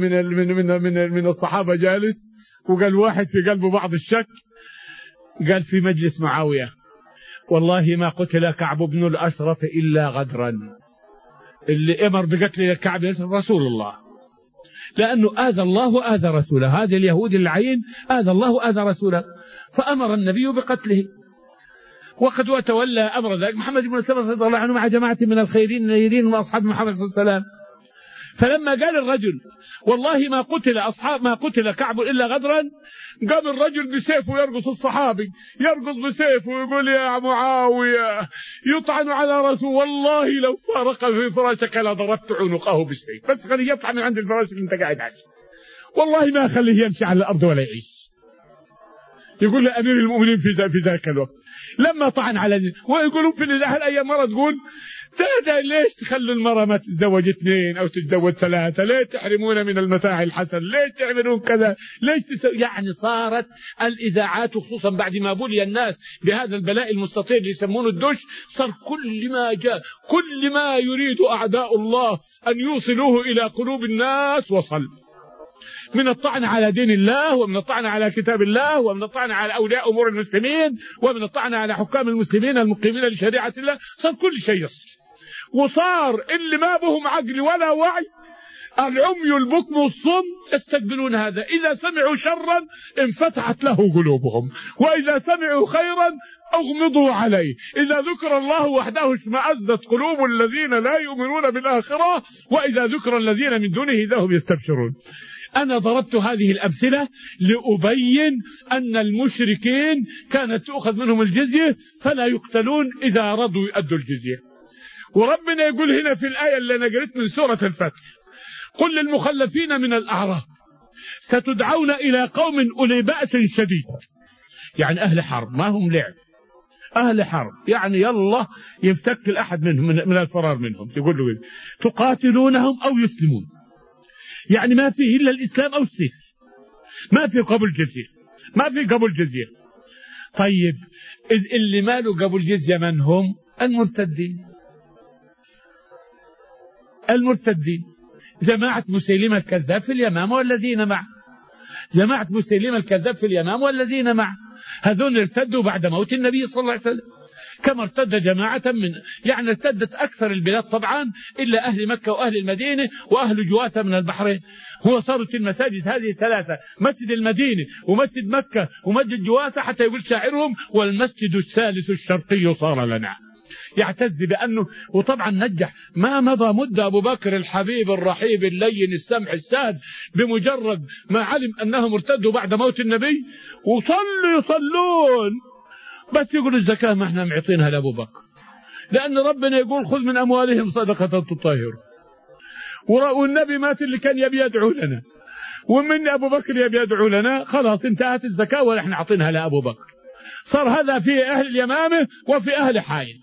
من الصحابة جالس وقال واحد في قلبه بعض الشك، قال في مجلس معاوية والله ما قتل كعب بن الأشرف إلا غدرا. اللي أمر بقتل كعب رسول الله، لأنه آذى الله وآذى رسوله، هذا اليهود العين آذى الله وآذى رسوله، فأمر النبي بقتله. وقد وتولى أمر ذلك محمد بن سلمة رضي الله عنه مع جماعة من الخيرين النيرين وأصحاب محمد صلى الله عليه وسلم. فلما قال الرجل والله ما قتل كعب إلا غدرا، قام الرجل بسيفه يرقص الصحابي، يرقص بسيفه ويقول يا معاوية يطعن على رسول والله لو فارق في فراشك لضربت عنقه بالسيف، بس خليه يطعن من عند الفراش اللي انت قاعد عليه، والله ما خليه يمشي على الأرض ولا يعيش. يقول لأمير المؤمنين في ذاك الوقت لما طعن على ويقولون في الإذاعة الأيام مرة تقول ليش تخلوا المرأة ما تتزوج 2 أو تتزوج 3؟ ليش تحرمونا من المتاع الحسن؟ ليش تعملون كذا؟ يعني صارت الإذاعات خصوصا بعد ما بلي الناس بهذا البلاء المستطير اللي يسمونه الدش، صار كل ما يريد أعداء الله أن يوصلوه إلى قلوب الناس وصل، من الطعن على دين الله ومن الطعن على كتاب الله ومن الطعن على أولياء أمور المسلمين ومن الطعن على حكام المسلمين المقيمين لشريعة الله، صار كل شيء يصل. وصار اللي ما بهم عقل ولا وعي، العمي البكم والصم يستقبلون هذا، إذا سمعوا شرا انفتحت له قلوبهم، وإذا سمعوا خيرا أغمضوا عليه، إذا ذكر الله وحده اشمأزت قلوب الذين لا يؤمنون بالآخرة، وإذا ذكر الذين من دونه إذا هم يستبشرون. أنا ضربت هذه الأمثلة لأبين أن المشركين كانت تؤخذ منهم الجزية فلا يقتلون إذا رضوا يؤدوا الجزية. وربنا يقول هنا في الآية اللي أنا قريت من سورة الفتح قل للمخلفين من الأعراب ستدعون إلى قوم أولي بأس شديد، يعني أهل حرب، ما هم لعب، أهل حرب، يعني يلا يفتك الأحد منهم من الفرار منهم، يقول له تقاتلونهم أو يسلمون، يعني ما فيه إلا الإسلام أو السيف، ما في قبول جزية، ما في قبول جزية. طيب اللي ماله قبول جزية من هم؟ المرتدين، جماعة مسيلمة الكذاب في اليمامة والذين معه، جماعة مسيلمة الكذاب في اليمامة والذين معه، هذون ارتدوا بعد موت النبي صلى الله عليه وسلم، كما ارتد جماعة يعني ارتدت أكثر البلاد طبعا إلا أهل مكة وأهل المدينة وأهل جواثة من البحرين. هو صارت المساجد هذه 3، مسجد المدينة ومسجد مكة ومسجد جواثة، حتى يقول شاعرهم والمسجد الثالث الشرقي صار لنا، يعتز بأنه. وطبعا نجح، ما مضى مدة أبو بكر الحبيب الرحيب اللين السمح السهل بمجرد ما علم أنهم ارتدوا بعد موت النبي يصلون، بس يقول الزكاة ما احنا معطينها لأبو بكر، لأن ربنا يقول خذ من أموالهم صدقة تطهر، والنبي مات اللي كان يبي يدعو لنا، ومن أبو بكر يبي يدعو لنا، خلاص انتهت الزكاة ونحن عطينها لأبو بكر. صار هذا في أهل اليمامة وفي أهل حائل.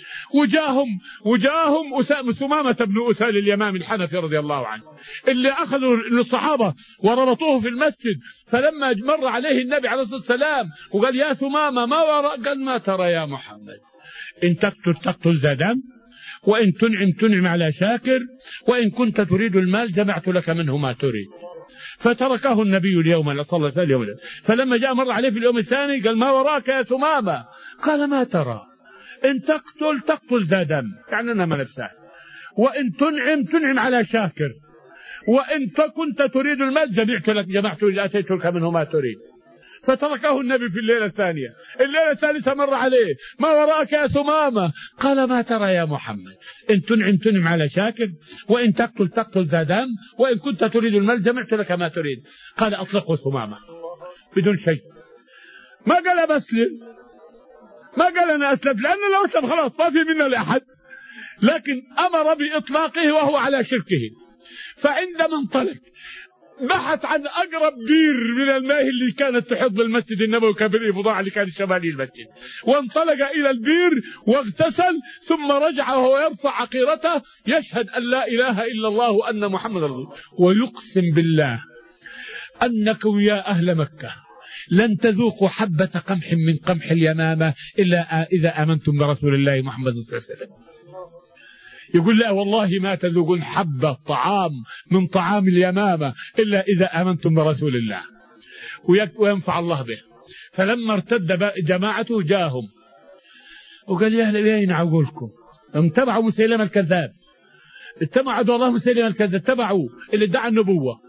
وجاهم ثمامة بن أسال اليمامي الحنفي رضي الله عنه، اللي أخذوا الصحابة وربطوه في المسجد، فلما مر عليه النبي عليه الصلاة والسلام وقال يا ثمامة ما وراء، قال ما ترى يا محمد، إن تقتل ذا دم، وإن تنعم على شاكر، وإن كنت تريد المال جمعت لك منه ما تريد. فتركه النبي اليوم صلى الله عليه وسلم. فلما جاء مر عليه في اليوم الثاني قال ما وراك يا ثمامة، قال ما ترى، إن تقتل ذا دم، يعني أنا ما نفسه، وإن تنعم على شاكر، وإن كنت تريد المال جمعت أتيت لك منه ما تريد. فتركه النبي في الليلة الثانية. الليلة الثالثة مر عليه ما وراءك يا ثمامة، قال ما ترى يا محمد، إن تنعم على شاكر، وإن تقتل ذا دم، وإن كنت تريد المال جمعت لك ما تريد. قال أطلقه ثمامة بدون شيء، ما قال بسلم، ما قال أنا أسلم، لأنه لو أسلم خلاص ما في منا لأحد، لكن أمر بإطلاقه وهو على شركه. فعندما انطلق بحث عن أقرب بير من الماء اللي كانت تحيط بالمسجد النبوي كبير البضاعة اللي كان شمالي المسجد، وانطلق إلى البير واغتسل، ثم رجع وهو يرفع عقيرته يشهد أن لا إله إلا الله وأن محمد رسول الله، ويقسم بالله أنكم يا أهل مكة لن تذوقوا حبة قمح من قمح اليمامة إلا إذا آمنتم برسول الله محمد صلى الله عليه وسلم. يقول لا والله ما تذوقون حبة طعام من طعام اليمامة إلا إذا آمنتم برسول الله، وينفع الله به. فلما ارتد جماعته جاهم وقال يا أهل بيين عقولكم، اتبعوا مسيلمة الكذاب، اتبعوا الله مسيلمة الكذاب، اتبعوا اللي ادعى النبوة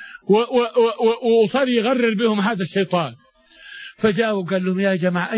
وصار يغرر بهم هذا الشيطان. فجاءوا وقال لهم يا جماعة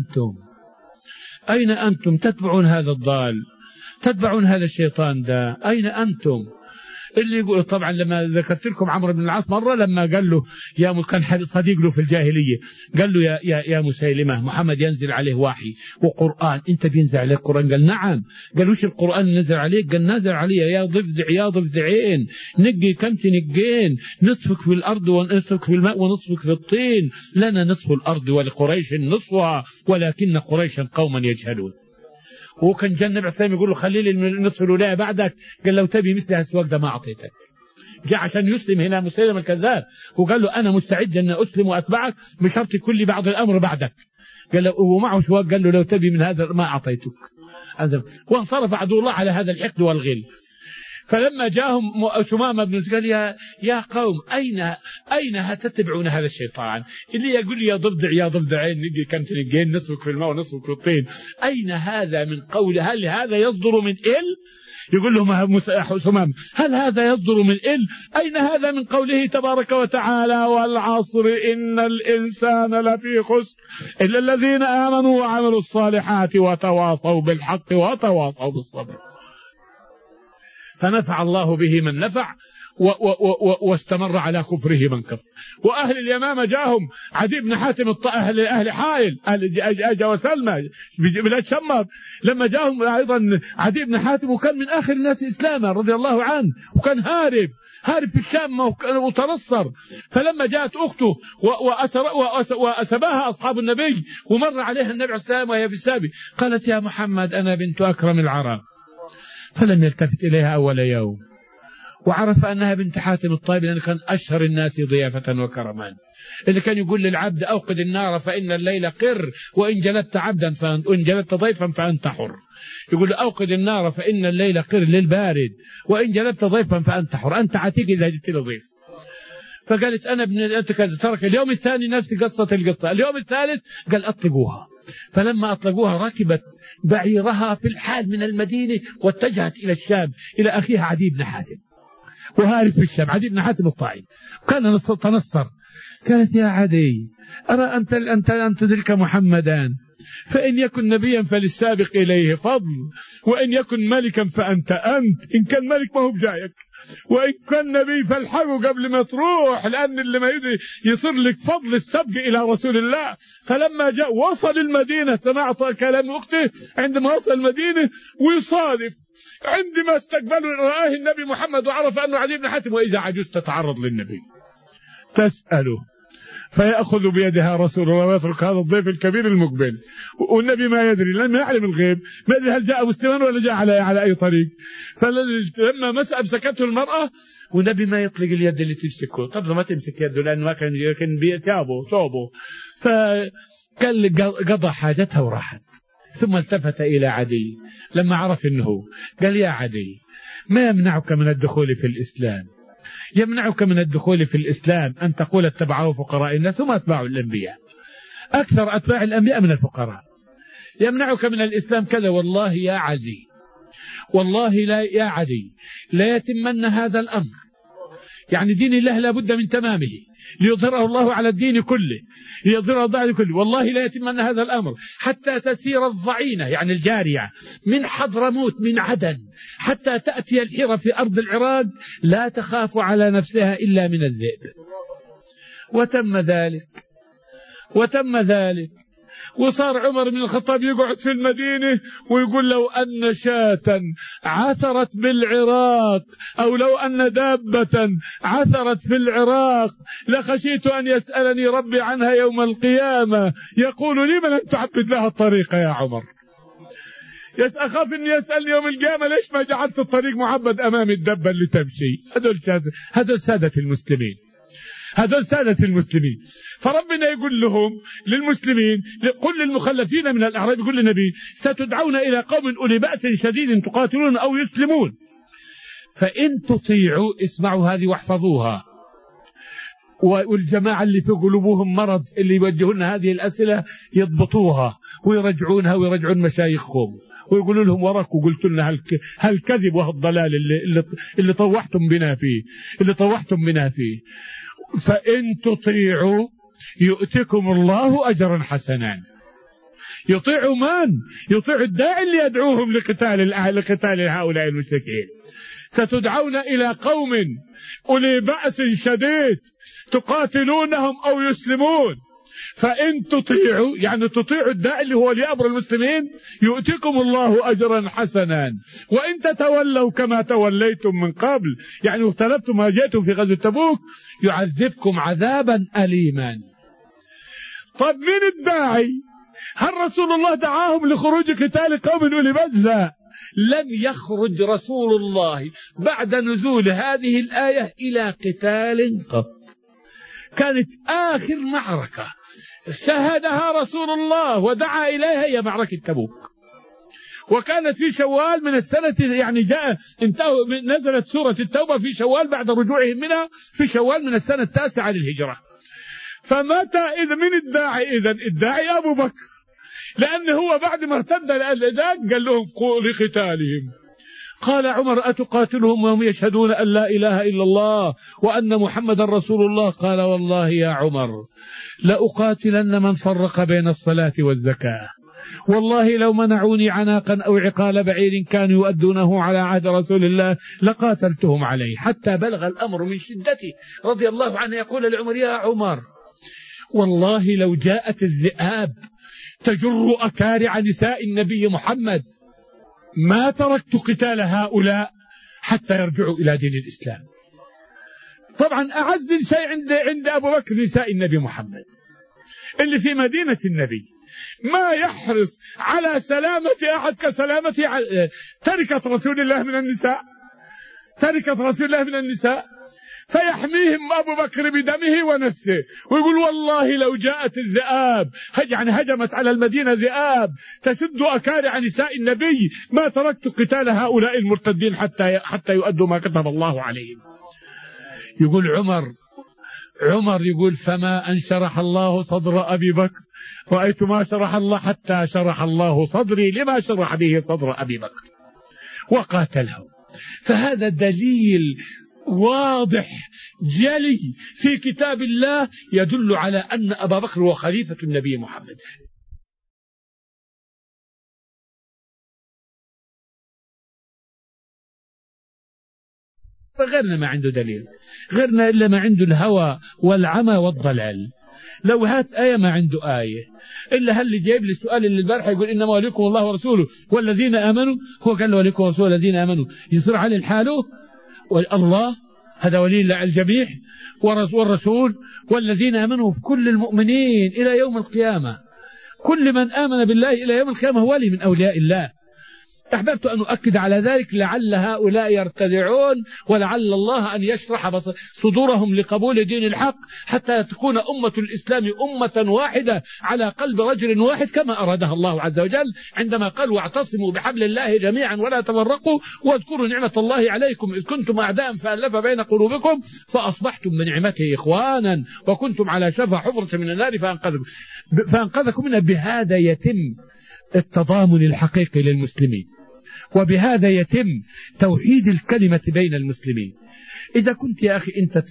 أين أنتم تتبعون هذا الضال، تتبعون هذا الشيطان ده، أين أنتم؟ اللي يقول طبعا لما ذكرت لكم عمرو بن العاص مرة لما قال له كان صديق له في الجاهلية، قال له يا مسيلمة محمد ينزل عليه وحي وقرآن، انت بينزل عليك قرآن؟ قال نعم. قال وش القرآن نزل عليك؟ قال نزل علي يا ضفدع يا ضفدعين، نقي كم نقين، نصفك في الأرض ونصفك في الماء ونصفك في الطين، لنا نصف الأرض ولقريش نصفها ولكن قريشا قوما يجهلون. هو كان جاء النبي عليه يقول له خلي لي النصف الولاية بعدك، قال لو تبي مثل هالسواق ده ما أعطيتك. جاء عشان يسلم هنا مسيلمة الكذاب وقال له أنا مستعد أن أسلم وأتبعك بشرط يكون لي بعض الأمر بعدك. قال له ومعه سواق قال له لو تبي من هذا ما أعطيتك. وانصرف عدو الله على هذا الحقد والغل. فلما جاءهم ثمامة بن قال يا قوم أين تتبعون هذا الشيطان اللي يقول لي يا ضفدع يا ضفدعين، نقي كم تنقين، نصفك في الماء ونصفك في الطين، أين هذا من قول؟ هل هذا يصدر من يقول لهم ثمامة هل هذا يصدر من أين هذا من قوله تبارك وتعالى والعصر إن الإنسان لفي خسر إلا الذين آمنوا وعملوا الصالحات وتواصوا بالحق وتواصوا بالصبر. فنفع الله به من نفع واستمر على كفره من كفر. وأهل اليمامة جاءهم عدي بن حاتم أهل حائل أهل وسلمى بلاد شمر، لما جاءهم أيضا عدي بن حاتم وكان من آخر الناس إسلاما رضي الله عنه، وكان هارب في الشام وتنصر. فلما جاءت أخته وأسباها أصحاب النبي ومر عليها النبي عليه السلام وهي في السابي، قالت يا محمد أنا بنت أكرم العرب، فلم يلتفت إليها أول يوم، وعرف أنها بنت حاتم الطيب لأنه كان أشهر الناس ضيافة وكرما، اللي كان يقول للعبد أوقد النار فإن الليل قر وإن جلدت عبدا وإن جلدت ضيفا فأنت حر. يقول له أوقد النار فإن الليل قر للبارد وإن جلدت ضيفا فأنت حر، أنت عتيق إذا جبت له ضيف. فقالت أنا ترك اليوم الثاني نفس قصة القصة، اليوم الثالث قال أطلقوها. فلما أطلقوها ركبت بعيرها في الحال من المدينة واتجهت إلى الشام إلى أخيها عدي بن حاتم وهارب في الشام، عدي بن حاتم الطائي كان تنصر. قالت يا عدي أرى أن تدرك محمدا، فإن يكن نبيا فللسابق إليه فضل، وإن يكن ملكا فأنت إن كان ملك ما هو بجايك، وإن كان نبي فالحقه قبل ما تروح، لأن اللي ما يدري يصير لك فضل السبق إلى رسول الله. فلما جاء وصل المدينة سمع كلام أخته، عندما وصل المدينة ويصادف عندما استقبلوا رآه النبي محمد وعرف أنه عدي بن حاتم، وإذا عجوز تتعرض للنبي تسأله فيأخذ بيدها رسول الله ويترك هذا الضيف الكبير المقبل، والنبي ما يدري لأنه يعلم الغيب، ما يدري هل جاء مسلما ولا جاء على أي طريق. فلما مسكته المرأة والنبي ما يطلق اليد اللي تمسكه، طب ما تمسك يده لأنه ما كان ثوبه. فقال قضى حاجتها وراحت. ثم التفت إلى عدي لما عرف أنه قال يا عدي ما يمنعك من الدخول في الإسلام؟ يمنعك من الدخول في الإسلام أن تقول اتبعه فقراء الناس ثم أتباع الأنبياء، أكثر أتباع الأنبياء من الفقراء. يمنعك من الإسلام كذا. والله يا عدي، والله لا يا عدي لا يتمن هذا الأمر، يعني دين الله لابد من تمامه ليظهره الله على الدين كله، ليظهره الله على كله. والله لا يتمن هذا الأمر حتى تسير الضعينة يعني الجارية من حضرموت من عدن حتى تأتي الحيرة في أرض العراق لا تخاف على نفسها إلا من الذئب. وتم ذلك وصار عمر بن الخطاب يقعد في المدينة ويقول لو أن شاة عثرت بالعراق أو لو أن دابة عثرت في العراق لخشيت أن يسألني ربي عنها يوم القيامة، يقول لي من أن تعبد لها الطريق يا عمر؟ أخاف أن يسألني يوم القيامة ليش ما جعلت الطريق معبد أمام الدبة اللي تمشي. هذول سادة المسلمين، هذول سادة المسلمين. فربنا يقول لهم للمسلمين قل للمخلفين من الأعراب، يقول للنبي ستدعون إلى قوم أولي بأس شديد تقاتلون أو يسلمون، فإن تطيعوا، اسمعوا هذه واحفظوها، والجماعة اللي في قلوبهم مرض اللي يوجهون هذه الأسئلة يضبطوها ويرجعونها ويرجعون مشايخهم ويقولوا لهم وراك وقلت لنا هالكذب وهالضلال اللي طوحتم بنا فيه، فإن تطيعوا يؤتكم الله أجرا حسنا. يطيعوا من؟ يطيع الداعي اللي يدعوهم لقتال هؤلاء المشركين. ستدعون إلى قوم أولي بأس شديد تقاتلونهم أو يسلمون، فإن تطيعوا يعني تطيعوا الداعي اللي هو لأمر المسلمين يؤتكم الله أجرا حسنا، وإن تتولوا كما توليتم من قبل يعني اختلفتم ما جئتم في غزوة تبوك يعذبكم عذابا أليما. طب مين الداعي؟ هل رسول الله دعاهم لخروج قتال قوم أولي بأس؟ لا، لم يخرج رسول الله بعد نزول هذه الآية إلى قتال قط. كانت آخر معركة شهدها رسول الله ودعا إليها هي معركة تبوك، وكانت في شوال من السنة، يعني نزلت سورة التوبة في شوال بعد رجوعهم منها في شوال من السنة 9 للهجرة. فمتى إذا من الداعي؟ إذن الداعي أبو بكر، لأنه هو بعد ما ارتد الأذان قال لهم لقتالهم. قال عمر أتقاتلهم وهم يشهدون أن لا إله إلا الله وأن محمد رسول الله؟ قال والله يا عمر لأقاتلن من فرق بين الصلاة والزكاة، والله لو منعوني عناقا أو عقال بعير كانوا يؤدونه على عهد رسول الله لقاتلتهم عليه، حتى بلغ الأمر من شدته رضي الله عنه يقول لعمر يا عمر والله لو جاءت الذئاب تجر أكارع نساء النبي محمد ما تركت قتال هؤلاء حتى يرجعوا إلى دين الإسلام. طبعا أعز شيء عند أبو بكر نساء النبي محمد اللي في مدينة النبي، ما يحرص على سلامة أحد كسلامة تركة رسول الله من النساء، فيحميهم أبو بكر بدمه ونفسه، ويقول والله لو جاءت الذئاب يعني هجمت على المدينة ذئاب تشد أكارع نساء النبي ما تركت قتال هؤلاء المرتدين حتى يؤدوا ما كتب الله عليهم. يقول عمر يقول فما أن شرح الله صدر أبي بكر رأيت ما شرح الله حتى شرح الله صدري لما شرح به صدر أبي بكر وقاتلهم. فهذا دليل واضح جلي في كتاب الله يدل على أن أبا بكر هو خليفة النبي محمد. فغيرنا ما عنده دليل، غيرنا إلا ما عنده الهوى والعمى والضلال. لو هات آية ما عنده آية، إلا هل اللي جايب لي السؤال اللي البارحة يقول إنما وليكم الله ورسوله والذين آمنوا، هو قال وليكم ورسوله والذين آمنوا يصير على حاله والله هذا ولي الله الجميع والرسول والذين آمنوا في كل المؤمنين إلى يوم القيامة، كل من آمن بالله إلى يوم القيامة هو ولي من أولياء الله. أحببت أن أؤكد على ذلك لعل هؤلاء يرتدعون ولعل الله أن يشرح صدورهم لقبول دين الحق حتى تكون أمة الإسلام أمة واحدة على قلب رجل واحد كما أرادها الله عز وجل عندما قال واعتصموا بحبل الله جميعا ولا تفرقوا واذكروا نعمة الله عليكم إذ كنتم أعداء فألف بين قلوبكم فأصبحتم بنعمته إخوانا وكنتم على شفا حفرة من النار فأنقذكم منها. بهذا يتم التضامن الحقيقي للمسلمين، وبهذا يتم توحيد الكلمة بين المسلمين. إذا كنت يا أخي أنت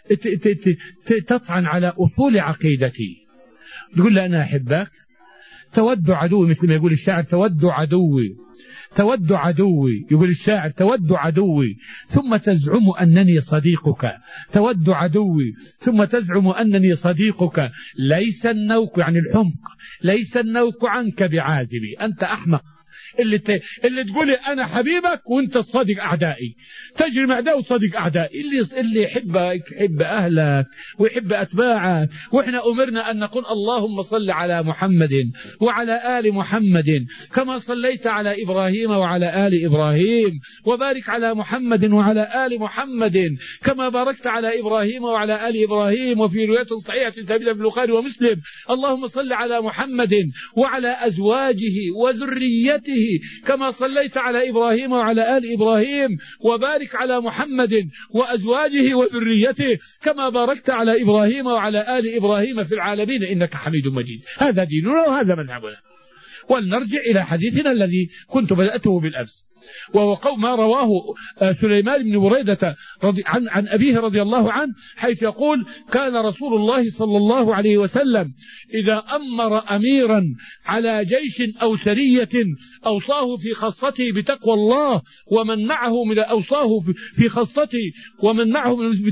تطعن على أصول عقيدتي تقول لي أنا أحبك، تود عدوي، مثل ما يقول الشاعر تود عدوي، تود عدوي، يقول الشاعر تود عدوي ثم تزعم أنني صديقك، تود عدوي ثم تزعم أنني صديقك، ليس النوك يعني الحمق، ليس النوك عنك بعازبي، أنت أحمق اللي تقولي أنا حبيبك وأنت صديق أعدائي، تجري مع ده وصديق أعدائي. اللي يحبك يحب أهلك ويحب أتباعك، وإحنا أمرنا أن نقول اللهم صل على محمد وعلى آل محمد كما صليت على إبراهيم وعلى آل إبراهيم، وبارك على محمد وعلى آل محمد كما باركت على إبراهيم وعلى آل إبراهيم. وفي رواية صحيحة ثابتة في البخاري ومسلم اللهم صل على محمد وعلى أزواجه وذريته كما صليت على إبراهيم وعلى آل إبراهيم، وبارك على محمد وأزواجه وذريته كما باركت على إبراهيم وعلى آل إبراهيم في العالمين إنك حميد مجيد. هذا ديننا وهذا مذهبنا. ولنرجع إلى حديثنا الذي كنت بدأته بالأمس، وهو ما رواه سليمان بن بريدة عن أبيه رضي الله عنه، حيث يقول كان رسول الله صلى الله عليه وسلم إذا أمر أميرا على جيش أو سرية أوصاه في خاصته بتقوى الله ومن معه من أوصاه في خاصته ومن معه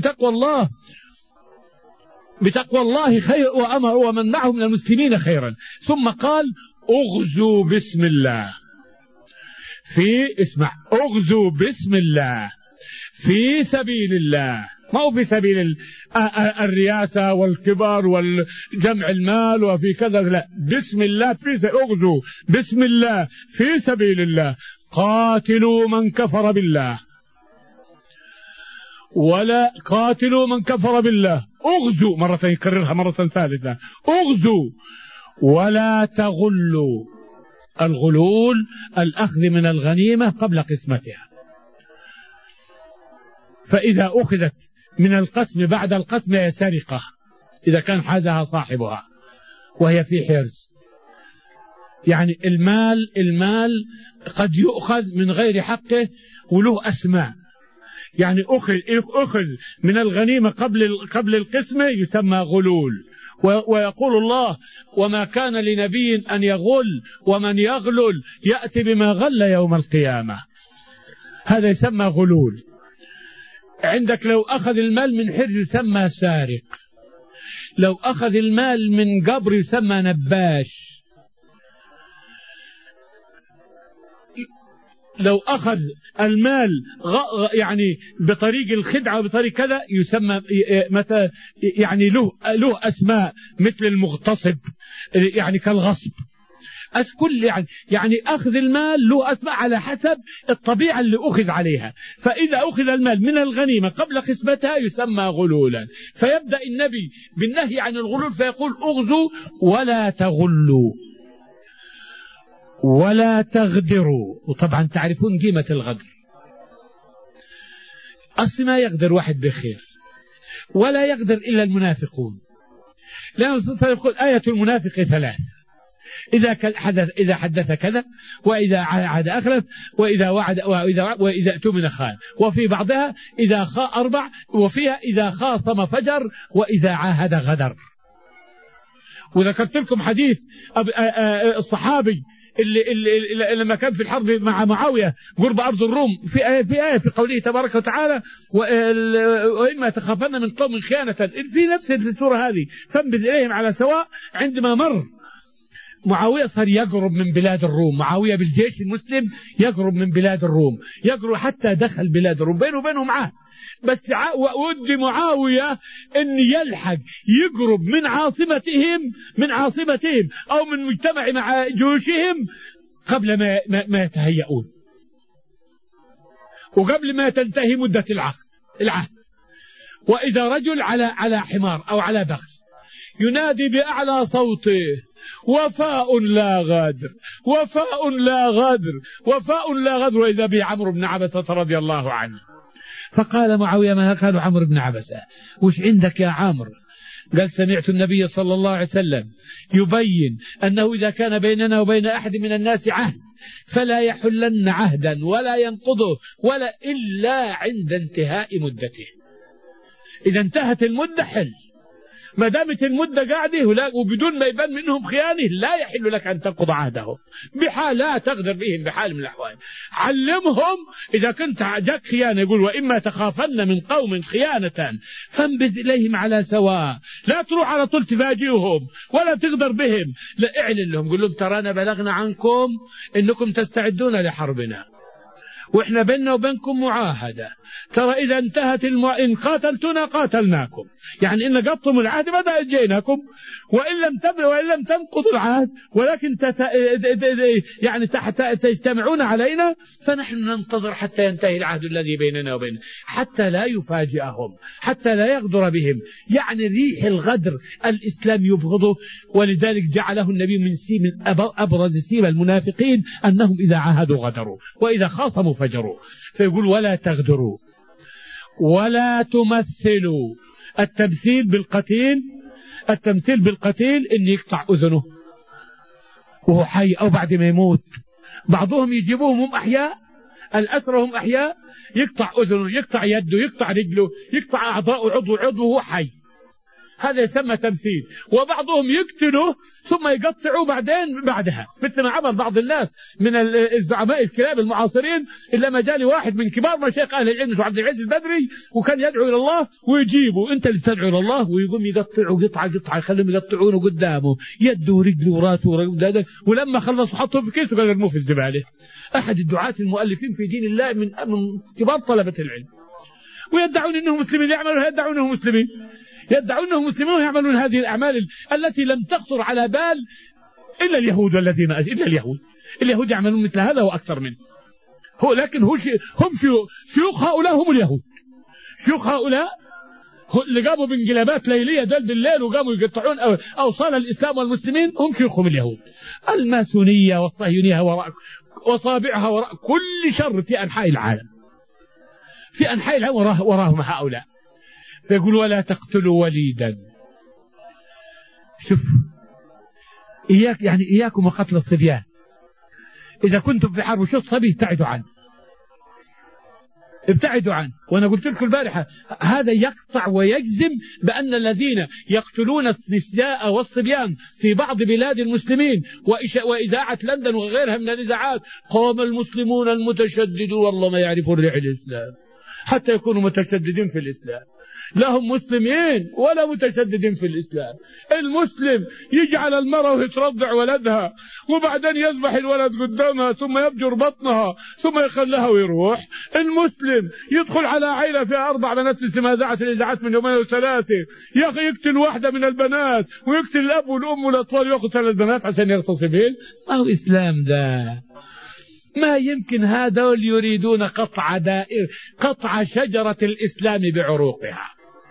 بتقوى الله خير، وأمر ومن معه من المسلمين خيرا، ثم قال اغزوا بسم الله اغزوا بسم الله في سبيل الله، ما هو في سبيل الرياسة والكبر والجمع المال وفي كذا، لا، بسم الله اغزوا بسم الله في سبيل الله، قاتلوا من كفر بالله ولا قاتلوا من كفر بالله، اغزوا مرة يكررها مرة ثالثة، اغزوا ولا تغلوا. الغلول الأخذ من الغنيمة قبل قسمتها، فإذا أخذت من القسم بعد القسم هي سرقة إذا كان حازها صاحبها وهي في حرز. يعني المال قد يؤخذ من غير حقه وله أسماء، يعني أخذ من الغنيمة قبل القسمة يسمى غلول. ويقول الله وما كان لنبي أن يغل ومن يغلل يأتي بما غل يوم القيامة، هذا يسمى غلول. عندك لو أخذ المال من حرز يسمى سارق، لو أخذ المال من قبر يسمى نباش، لو أخذ المال يعني بطريق الخدعة وبطريق كذا يسمى مثلا يعني له أسماء مثل المغتصب، يعني كالغصب. كل يعني أخذ المال له أسماء على حسب الطبيعة اللي أخذ عليها. فإذا أخذ المال من الغنيمة قبل قسمتها يسمى غلولا. فيبدأ النبي بالنهي عن الغلول فيقول اغزوا ولا تغلوا ولا تغدروا. وطبعا تعرفون قيمة الغدر، أصل ما يغدر واحد بخير ولا يغدر إلا المنافقون، لأن الرسول صلى الله عليه وسلم يقول آية المنافق ثلاث: إذا حدث كذا، وإذا عاد أخلف، وإذا اؤتمن خان، وفي بعضها إذا أربع، وفيها إذا خاصم فجر، وإذا عاهد غدر. وذكرت لكم حديث الصحابي اللي لما كان في الحرب مع معاوية قرب أرض الروم في آية في قوله تبارك وتعالى وإما تخافن من قوم خيانة، في نفس السورة هذه فانبذ إليهم على سواء. عندما مر معاوية صار يقرب من بلاد الروم، معاوية بالجيش المسلم يقرب من بلاد الروم، يقرب حتى دخل بلاد الروم، بينه وبينهم عهد، بس ود معاوية أن يلحق يقرب من عاصمتهم أو من مجتمع مع جيوشهم قبل ما يتهيئون، وقبل ما تنتهي مدة العهد. وإذا رجل على حمار أو على بغل ينادي بأعلى صوته: وفاء لا غادر، وفاء لا غادر، وفاء لا غادر. وإذا به عمرو بن عبسة رضي الله عنه. فقال معاوية: ما قال عمرو بن عبسة، وش عندك يا عمرو؟ قال: سمعت النبي صلى الله عليه وسلم يبين أنه إذا كان بيننا وبين أحد من الناس عهد فلا يحلن عهدا ولا ينقضه ولا إلا عند انتهاء مدته. إذا انتهت المدة حل، ما دامت المدة قاعدة وبدون ما يبان منهم خيانة لا يحل لك أن تنقض عهدهم بحال، لا تغدر بهم بحال من الأحوال. علمهم إذا كنت جاك خيانة، يقول وإما تخافن من قوم خيانة فانبذ إليهم على سواء، لا تروح على طول تفاجئهم ولا تغدر بهم، لا اعلن لهم، قل لهم ترانا بلغنا عنكم إنكم تستعدون لحربنا وإحنا بيننا وبينكم معاهدة، ترى إذا انتهت إن قاتلتنا قاتلناكم، يعني إن قطم العهد بدأ جيناكم، وإن لم تنقضوا العهد ولكن يعني تجتمعون علينا فنحن ننتظر حتى ينتهي العهد الذي بيننا وبينهم، حتى لا يفاجئهم، حتى لا يغدر بهم. يعني ريح الغدر الإسلام يبغضه، ولذلك جعله النبي من أبرز سيم المنافقين أنهم إذا عاهدوا غدروا وإذا خاصموا فجروا. فيقول ولا تغدروا ولا تمثلوا. التمثيل بالقتيل إن يقطع أذنه وهو حي أو بعد ما يموت. بعضهم يجيبوهم هم أحياء، الأسرى هم أحياء، يقطع أذنه، يقطع يده، يقطع رجله، يقطع أعضاء عضو وهو حي، هذا يسمى تمثيل. وبعضهم يقتله ثم يقطعوا بعدها، مثل ما عمل بعض الناس من الزعماء الكلاب المعاصرين. إلا ما جالي واحد من كبار مشايخ أهل العلم عبد العزيز البدري وكان يدعو إلى الله، ويجيبه أنت اللي تدعو إلى الله، ويقوم يقطعوا قطعة يخليهم يقطعونه قدامه، يده ورجله وراسه ولما خلصوا حطوه في كيس وقال ارموه في الزبالة. أحد الدعاة المؤلفين في دين الله من كبار طلبة العلم، ويدعون أنهم مسلمين، يدعون أنهم مسلمون ويعملون هذه الأعمال التي لم تخطر على بال إلا اليهود والذين اليهود يعملون مثل هذا وأكثر منه. لكن هم شيوخ هؤلاء هم اليهود. شيوخ هؤلاء اللي قاموا بانقلابات ليلية جلد الليل وقاموا يقطعون أوصال الإسلام والمسلمين هم شيوخهم اليهود. الماسونية والصهيونية وراء وصابعها وراء كل شر في أنحاء العالم، وراهم هؤلاء. فيقول ولا تقتلوا وليدا. شوف إياكم وقتل الصبيان. إذا كنتم في حرب وشوط صبي ابتعدوا عنه. وأنا قلت لكم البارحة هذا يقطع ويجزم بأن الذين يقتلون النساء والصبيان في بعض بلاد المسلمين وإذاعة لندن وغيرها من الإذاعات، قام المسلمون المتشددون والله ما يعرفون ريح الإسلام حتى يكونوا متشددين في الإسلام. لا هم مسلمين ولا متشددين في الإسلام. المسلم يجعل المرأة وهي ترضع ولدها وبعدين يذبح الولد قدامها ثم يبجر بطنها ثم يخلها ويروح. المسلم يدخل على عائلة فيها 4 بنات مثل ما ذاعت الإذاعات من 2 يوم و3، يا أخي يقتل واحدة من البنات ويقتل الأب والأم والأطفال ويقتل البنات عشان يغتصبين. ما هو إسلام ده؟ ما يمكن. هذول يريدون قطع شجرة الإسلام بعروقها.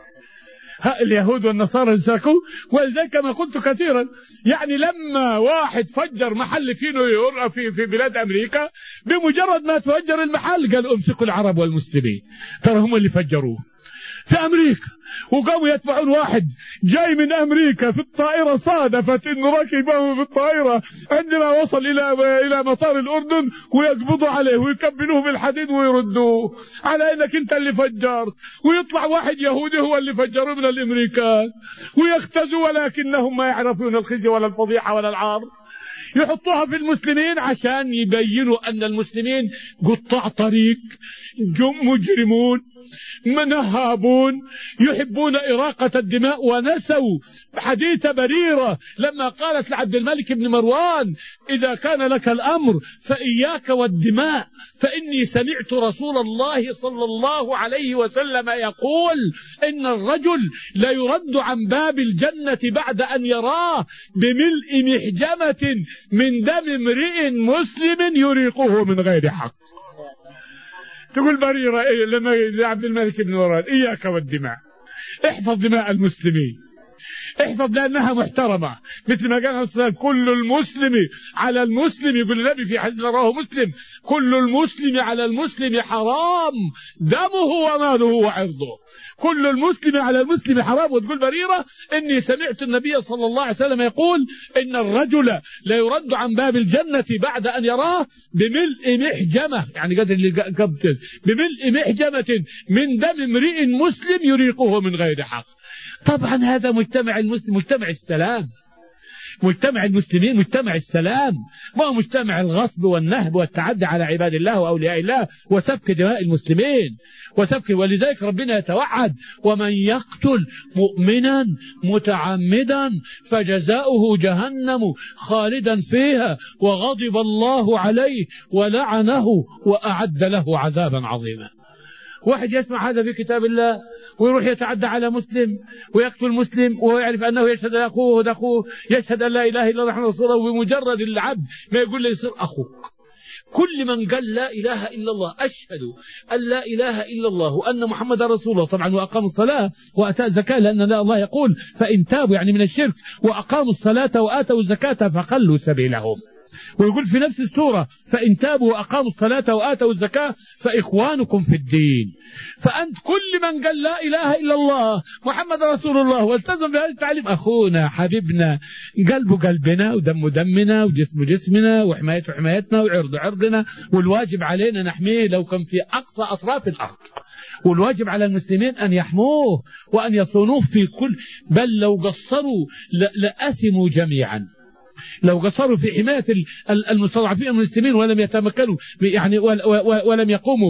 اليهود والنصارى انساكوا. ولذلك كما قلت كثيرا، يعني لما واحد فجر محل في نيويورك في بلاد أمريكا، بمجرد ما تفجر المحل قالوا امسكوا العرب والمسلمين، ترى هم اللي فجروه في أمريكا. وقاموا يتبعون واحد جاي من أمريكا في الطائرة، صادفت إنه ركبه في الطائرة عندما وصل إلى مطار الأردن، ويقبضوا عليه ويكبلوه بالحديد ويردوه على إنك أنت اللي فجرت. ويطلع واحد يهودي هو اللي فجره من الأمريكان ويختزوا، ولكنهم ما يعرفون الخزي ولا الفضيحة ولا العار. يحطوها في المسلمين عشان يبينوا أن المسلمين قطاع طريق، مجرمون، منهابون، يحبون إراقة الدماء. ونسوا حديث بريرة لما قالت لعبد الملك بن مروان إذا كان لك الأمر فإياك والدماء، فإني سمعت رسول الله صلى الله عليه وسلم يقول إن الرجل لا يرد عن باب الجنة بعد أن يراه بملء محجمة من دم امرئ مسلم يريقه من غير حق. تقول بريرة لما عبد الملك بن مروان إياك والدماء، احفظ دماء المسلمين، احفظ لأنها محترمة. مثل ما قال الرسول كل المسلم على المسلم، يقول النبي في حديث رواه مسلم كل المسلم على المسلم حرام دمه وماله وعرضه. كل المسلم على المسلم حرام. وتقول بريرة إني سمعت النبي صلى الله عليه وسلم يقول إن الرجل لا يرد عن باب الجنة بعد أن يراه بملء محجمة، يعني قدر اللي قبل، بملء محجمة من دم امرئ مسلم يريقه من غير حق. طبعا هذا مجتمع المسلم، مجتمع السلام، مجتمع المسلمين مجتمع السلام، ما هو مجتمع الغصب والنهب والتعدي على عباد الله وأولياء الله وسفك دماء المسلمين ولذلك ربنا يتوعد: ومن يقتل مؤمنا متعمدا فجزاؤه جهنم خالدا فيها وغضب الله عليه ولعنه وأعد له عذابا عظيما. واحد يسمع هذا في كتاب الله ويروح يتعدى على مسلم ويقتل مسلم وهو يعرف أنه يشهد أن أخوه يشهد أن لا إله إلا الله محمد رسول الله، وبمجرد العبد ما يقول له يصير أخوك. كل من قال لا إله إلا الله، أشهد أن لا إله إلا الله وأن محمد رسول الله، طبعا وأقاموا الصلاة وأتى الزكاة، لأن الله يقول: فإن تابوا يعني من الشرك وأقاموا الصلاة وآتوا الزكاة فخلوا سبيلهم. ويقول في نفس السورة: فإن تابوا وأقاموا الصلاة وآتوا الزكاة فإخوانكم في الدين. فأنت كل من قال لا إله إلا الله محمد رسول الله والتزم بهذا التعليم أخونا حبيبنا، قلبه قلبنا ودم دمنا وجسم جسمنا وحمايته حمايتنا وعرض عرضنا، والواجب علينا نحميه لو كان في أقصى أطراف الأرض، والواجب على المسلمين أن يحموه وأن يصونوه في كل، بل لو قصروا لأثموا جميعا. لو قصروا في حماية المستضعفين المسلمين ولم يتمكنوا يعني ولم يقوموا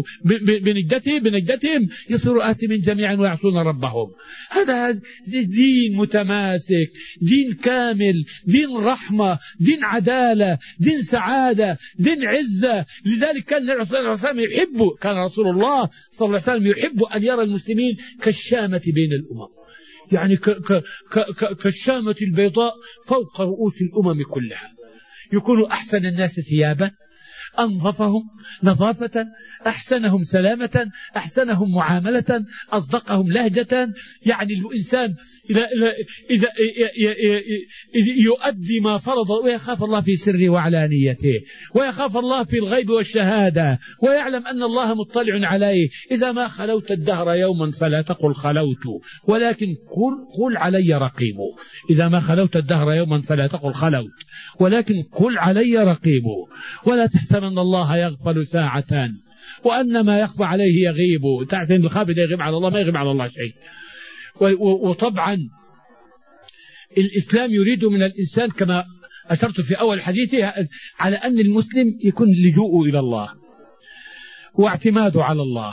بنجدتهم يصيروا آثمين جميعا ويعصون ربهم. هذا دين متماسك، دين كامل، دين رحمة، دين عدالة، دين سعادة، دين عزة. لذلك كان النبي صلى الله عليه وسلم يحبه، كان رسول الله صلى الله عليه وسلم يحب أن يرى المسلمين كالشامة بين الأمم، يعني كالشامة البيضاء فوق رؤوس الأمم كلها. يكونوا أحسن الناس ثيابا، أنظفهم نظافة، أحسنهم سلامة، أحسنهم معاملة، أصدقهم لهجة. يعني الإنسان إذا يؤدي ما فرض ويخاف الله في سره وعلانيته، ويخاف الله في الغيب والشهادة، ويعلم أن الله مطلع عليه. إذا ما خلوت الدهر يوما فلا تقل خلوت، ولكن قل علي رقيب. إذا ما خلوت الدهر يوما فلا تقل خلوت، ولكن قل علي رقيب. ولا تحسب أن الله يغفل ساعة وأن ما يخفى عليه يغيب. تعرف أن الخابد يغيب على الله، ما يغيب على الله شيء. وطبعا الإسلام يريد من الإنسان كما أشرت في أول حديثي على أن المسلم يكون لجوءه إلى الله واعتماده على الله،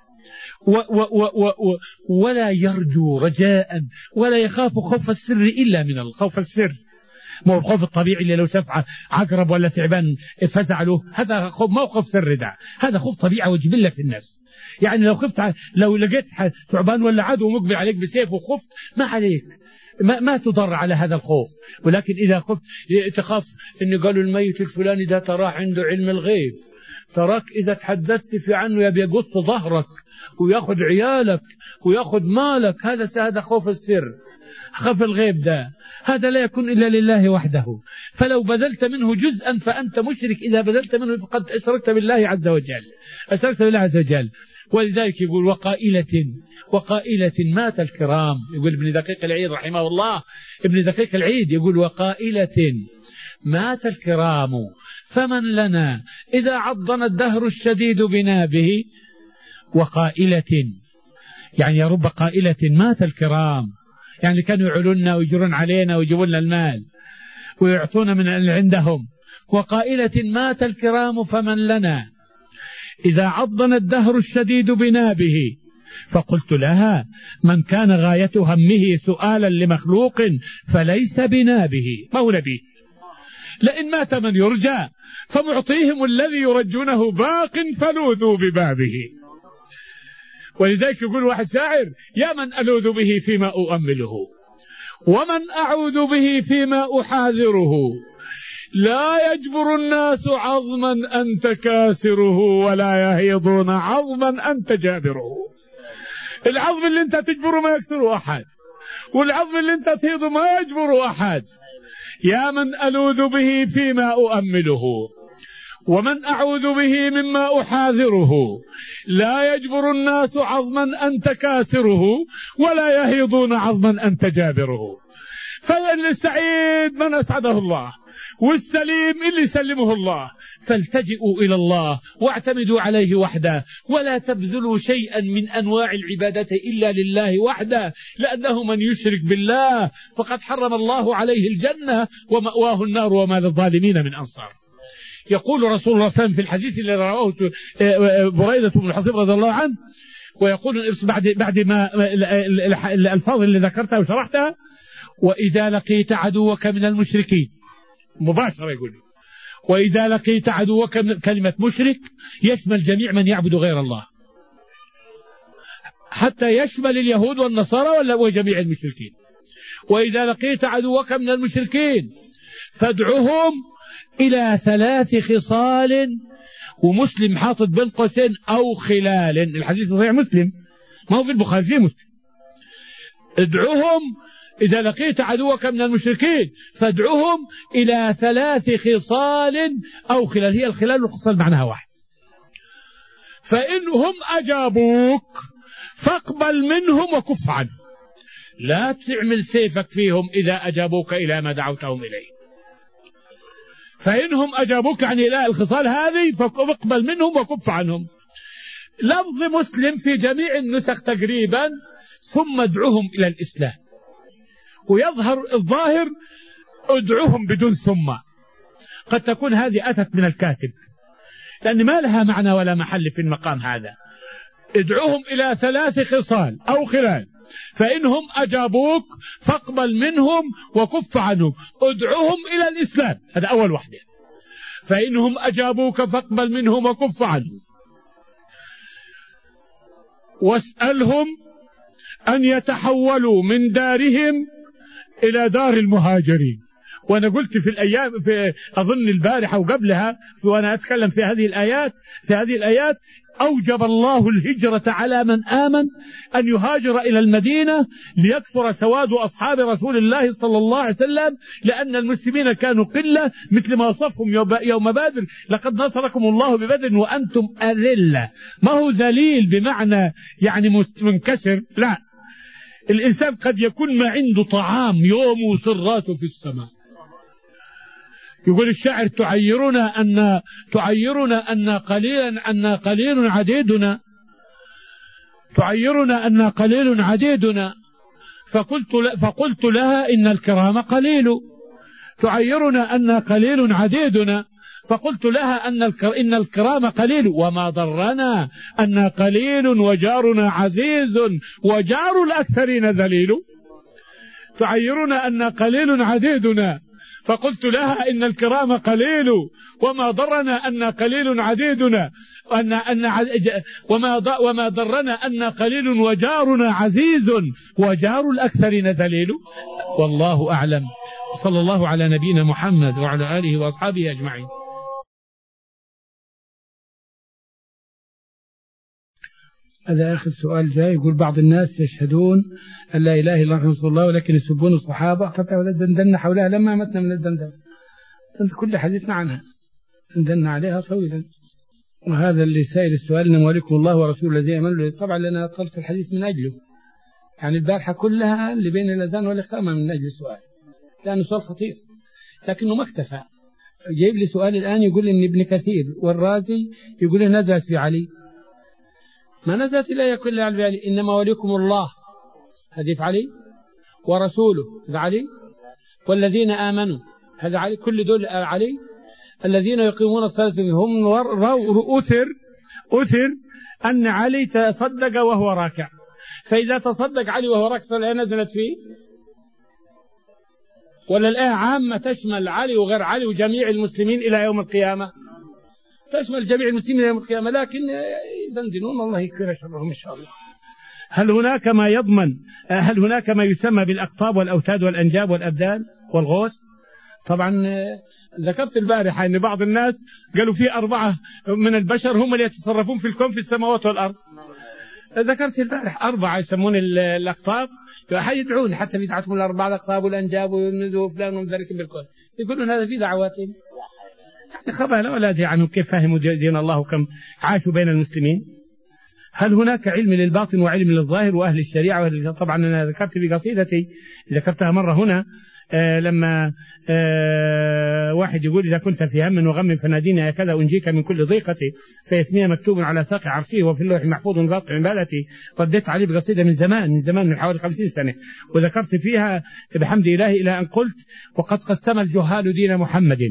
ولا يرجو رجاء ولا يخاف خوف السر إلا من الخوف السر. ما هو الخوف الطبيعي اللي لو شاف عقرب ولا ثعبان فزع له، هذا خوف، ما هو خوف سر، ده هذا خوف طبيعة وجبلة في الناس. يعني لو لقيت ثعبان ولا عدو مقبل عليك بسيف وخفت، ما عليك، ما تضر على هذا الخوف. ولكن إذا خفت تخاف إن قالوا الميت الفلاني ده تراه عنده علم الغيب، تراك إذا تحدثت في عنه يبي يقص ظهرك ويأخذ عيالك ويأخذ مالك. هذا خوف السر. خف الغيب ده هذا لا يكون إلا لله وحده، فلو بذلت منه جزءا فأنت مشرك، إذا بذلت منه فقد أشركت بالله عز وجل، أشركت بالله عز وجل. ولذلك يقول: وقائلة مات الكرام. يقول ابن دقيق العيد رحمه الله، ابن دقيق العيد يقول: وقائلة مات الكرام فمن لنا إذا عضنا الدهر الشديد بنابه. وقائلة يعني يا رب قائلة مات الكرام، يعني كانوا يعلونا ويجرون علينا ويجيبون لنا المال ويعطونا من اللي عندهم. وقائلة مات الكرام فمن لنا إذا عضنا الدهر الشديد بنابه. فقلت لها: من كان غاية همه سؤالا لمخلوق فليس بنابه. ما هو نبي؟ لئن مات من يرجى فمعطيهم الذي يرجونه باق فلوذوا ببابه. ولذلك يقول واحد شاعر: يا من ألوذ به فيما أؤمله ومن أعوذ به فيما أحاذره، لا يجبر الناس عظما أنت كاسره ولا يهيضون عظما أنت جابره. العظم اللي انت تجبره ما يكسره أحد، والعظم اللي انت تهيضه ما يجبره أحد. يا من ألوذ به فيما أؤمله ومن أعوذ به مما أحاذره، لا يجبر الناس عظما أنت كاسره ولا يهيضون عظما أنت جابره. فلن السعيد من أسعده الله، والسليم اللي يسلمه الله. فالتجئوا إلى الله واعتمدوا عليه وحده، ولا تبذلوا شيئا من أنواع العبادة إلا لله وحده، لأنه من يشرك بالله فقد حرم الله عليه الجنة ومأواه النار وما للظالمين من أنصار. يقول رسول الله صلى الله عليه وسلم في الحديث الذي رواه بريدة بن الحصيب رضي الله عنه، ويقول بعد ما الألفاظ اللي ذكرتها وشرحتها: وإذا لقيت عدوك من المشركين، مباشرة يقول: وإذا لقيت عدوك من، كلمة مشرك يشمل جميع من يعبد غير الله، حتى يشمل اليهود والنصارى وجميع المشركين. وإذا لقيت عدوك من المشركين فادعهم إلى 3 خصال، ومسلم حاطط بين قوسين أو خلال، الحديث صحيح مسلم ما هو في البخاري، في مسلم: ادعوهم إذا لقيت عدوك من المشركين فادعوهم إلى 3 خصال أو خلال. هي الخلال والخصال معناها واحد. فإنهم أجابوك فاقبل منهم وكف عنهم. لا تعمل سيفك فيهم إذا أجابوك إلى ما دعوتهم إليه. فإنهم أجابوك يعني لا، الخصال هذه فاقبل منهم وكف عنهم. لفظ مسلم في جميع النسخ تقريبا: ثم ادعوهم إلى الإسلام، ويظهر الظاهر ادعوهم بدون ثم. قد تكون هذه أتت من الكاتب، لأن ما لها معنى ولا محل في المقام هذا. ادعوهم إلى 3 خصال أو خلال، فإنهم أجابوك فاقبل منهم وكف عنهم. ادعوهم إلى الإسلام، هذا أول واحدة. فإنهم أجابوك فاقبل منهم وكف عنهم. واسألهم أن يتحولوا من دارهم إلى دار المهاجرين. وأنا قلت في الأيام، في أظن البارحة وقبلها، وأنا أتكلم في هذه الآيات أوجب الله الهجرة على من آمن أن يهاجر إلى المدينة ليكثر سواد أصحاب رسول الله صلى الله عليه وسلم، لأن المسلمين كانوا قلة، مثل ما وصفهم يوم بدر: لقد نصركم الله ببدر وأنتم أذلة. ما هو ذليل بمعنى يعني منكسر، لا، الإنسان قد يكون ما عنده طعام يوم وسراته في السماء. يقول الشاعر: تعيرنا أن قليل عديدنا، تعيرنا أن قليل عديدنا، فقلت لها إن الكرام قليل. تعيرنا أن قليل عديدنا، فقلت لها إن الكرام قليل، وما ضرنا أن قليل وجارنا عزيز وجار الأكثرين ذليل. تعيرنا أن قليل عديدنا، فقلت لها إن الكرام قليل، وما ضرنا أن قليل عديدنا، وما ضرنا أن قليل وجارنا عزيز وجار الأكثرين ذليل. والله أعلم. صلى الله على نبينا محمد وعلى آله وأصحابه أجمعين. هذا آخر سؤال جاي. يقول: بعض الناس يشهدون أن لا إله إلا الله رسول الله ولكن يسبون الصحابة. دندنا حولها لما متنا من الدندن، كل حديثنا عنها دندنا عليها طويلا. وهذا اللي سائل السؤال: إنما وليكم الله ورسوله الذين آمنوا. طبعا لأنا طلبت الحديث من أجله، يعني البارحة كلها اللي بين الأذان والإقامة من أجل السؤال، لأنه سؤال خطير، لكنه ما اكتفى. جايب لي سؤال الآن يقول إن ابن كثير والرازي يقول نزلت في علي. ما نزلت إلا يقول علي: إنما وليكم الله، هذه في علي، ورسوله هذا علي، والذين آمنوا هذا علي، كل دول علي. الذين يقيمون الصلاة هم أثر أن علي تصدق وهو راكع، فإذا تصدق علي وهو راكع فلا نزلت فيه؟ ولا الآية عامة تشمل علي وغير علي وجميع المسلمين إلى يوم القيامة؟ تشمل جميع المسلمين إلى يوم القيامة، لكن يدندنون، الله يكفر شرهم إن شاء الله. هل هناك ما يسمى بالأقطاب والأوتاد والأنجاب والأبدان والغوث؟ طبعا ذكرت البارحة أن بعض الناس قالوا في 4 من البشر هم اللي يتصرفون في الكون في السماوات والأرض. ذكرت البارح 4 يسمون الأقطاب، يدعون حتى في دعوتهم ال4 الأقطاب والأنجاب وفلان ومذلك بالكون، يقولون هذا في دعواتهم. يعني خبالة ولا أدري عنهم كيف فهموا دين الله وكم عاشوا بين المسلمين. هل هناك علم للباطن وعلم للظاهر وأهل الشريعة؟ طبعا أنا ذكرت في قصيدتي ذكرتها مرة هنا، لما واحد يقول إذا كنت في هم وغم فناديني هكذا أنجيك من كل ضيقتي، فاسمي مكتوب على ساق عرشي وفي اللوح المحفوظ من رابط عبادتي. رديت عليه بقصيدة من زمان من حوالي 50 سنة، وذكرت فيها بحمد إلهي إلى أن قلت: وقد قسم الجهال دين محمد.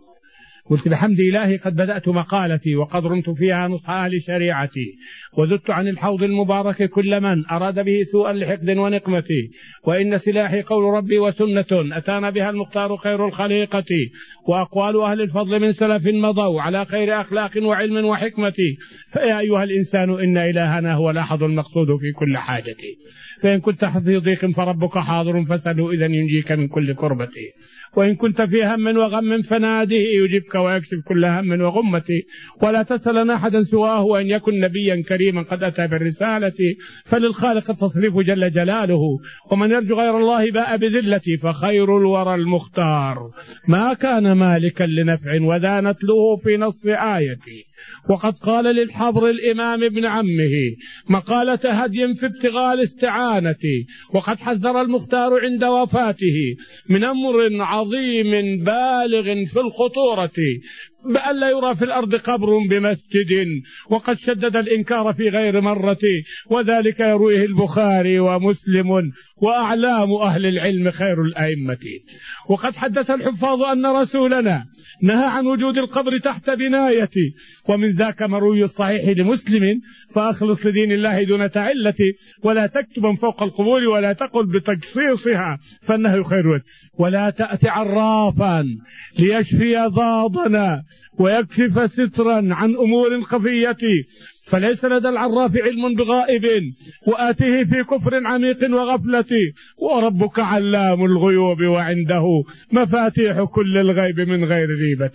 قلت: بحمد إلهي قد بدأت مقالتي وقد رمت فيها نصح أهل شريعتي، وذدت عن الحوض المبارك كل من أراد به سوءا لحقد ونقمتي، وإن سلاحي قول ربي وسنة أتانا بها المختار خير الخليقة، وأقوال أهل الفضل من سلف مضوا على خير أخلاق وعلم وحكمة. فيا أيها الإنسان إن إلهنا هو الأحد المقصود في كل حاجتي، فإن كنت في ضيق فربك حاضر فاسأله إذن ينجيك من كل كربة، وإن كنت في هم وغم فناده يجيبك ويكشف كل هم وغمة، ولا تسأل أحدا سواه وإن يكن نبيا كريما قد أتى بالرسالة، فللخالق التصريف جل جلاله، ومن يرجو غير الله باء بذلتي، فخير الورى المختار ما كان مالكا لنفع وذا نتلوه في نص آيتي. وقد قال للحبر الإمام ابن عمه مقالة هدي في ابتغاء الاستعانة، وقد حذر المختار عند وفاته من أمر عظيم بالغ في الخطورة، بأن لا يرى في الأرض قبر بمسجد، وقد شدد الإنكار في غير مرة، وذلك يرويه البخاري ومسلم وأعلام أهل العلم خير الأئمة. وقد حدث الحفاظ أن رسولنا نهى عن وجود القبر تحت بناية، ومن ذاك مروي الصحيح لمسلم: فأخلص لدين الله دون تعلة، ولا تكتبا فوق القبور ولا تقل بتقصيصها فإنه خير، ولا تأتي عرافا ليشفي ضاضنا ويكشف سترا عن أمور خفية، فليس لدى العراف علم بغائب، وآته في كفر عميق وغفلة، وربك علام الغيوب وعنده مفاتيح كل الغيب من غير ريبة.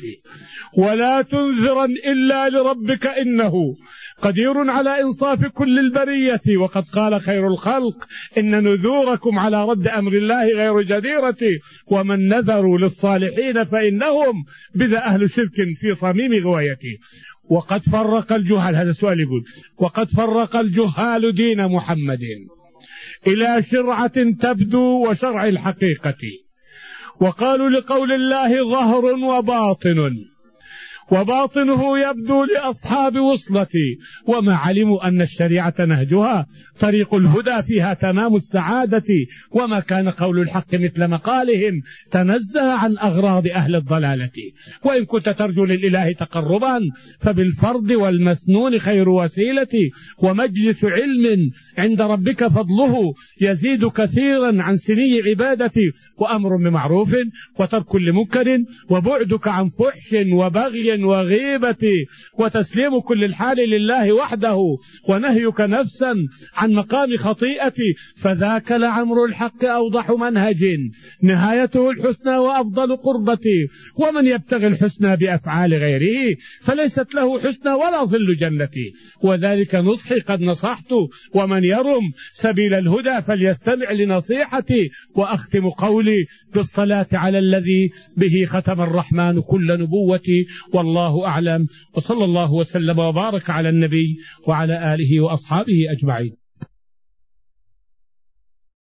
ولا تنذرا إلا لربك إنه قدير على إنصاف كل البرية، وقد قال خير الخلق: إن نذوركم على رد أمر الله غير جديرة، ومن نذروا للصالحين فإنهم بذا أهل شرك في صميم غوايته. وقد فرق الجهال، هذا السؤال يقول: وقد فرق الجهال دين محمد إلى شرعة تبدو وشرع الحقيقة، وقالوا لقول الله ظهر وباطن، وباطنه يبدو لأصحاب وصلتي، وما علموا أن الشريعة نهجها طريق الهدى فيها تمام السعادة، وما كان قول الحق مثل مقالهم تنزه عن أغراض أهل الضلالة. وإن كنت ترجو للإله تقربا فبالفرض والمسنون خير وسيلة، ومجلس علم عند ربك فضله يزيد كثيرا عن سني عبادتي، وأمر بمعروف وترك لمنكر، وبعدك عن فحش وبغي وغيبة، وتسليم كل الحال لله وحده، ونهيك نفسا عن مقام خطيئتي، فذاك لعمر الحق أوضح منهج نهايته الحسنى وأفضل قربتي. ومن يبتغي الحسنى بأفعال غيره فليست له حسنى ولا ظل جنتي، وذلك نصحي قد نصحت، ومن يرم سبيل الهدى فليستمع لنصيحتي. وأختم قولي بالصلاة على الذي به ختم الرحمن كل نبوتي، والله أعلم، وصلى الله وسلم وبارك على النبي وعلى آله وأصحابه أجمعين.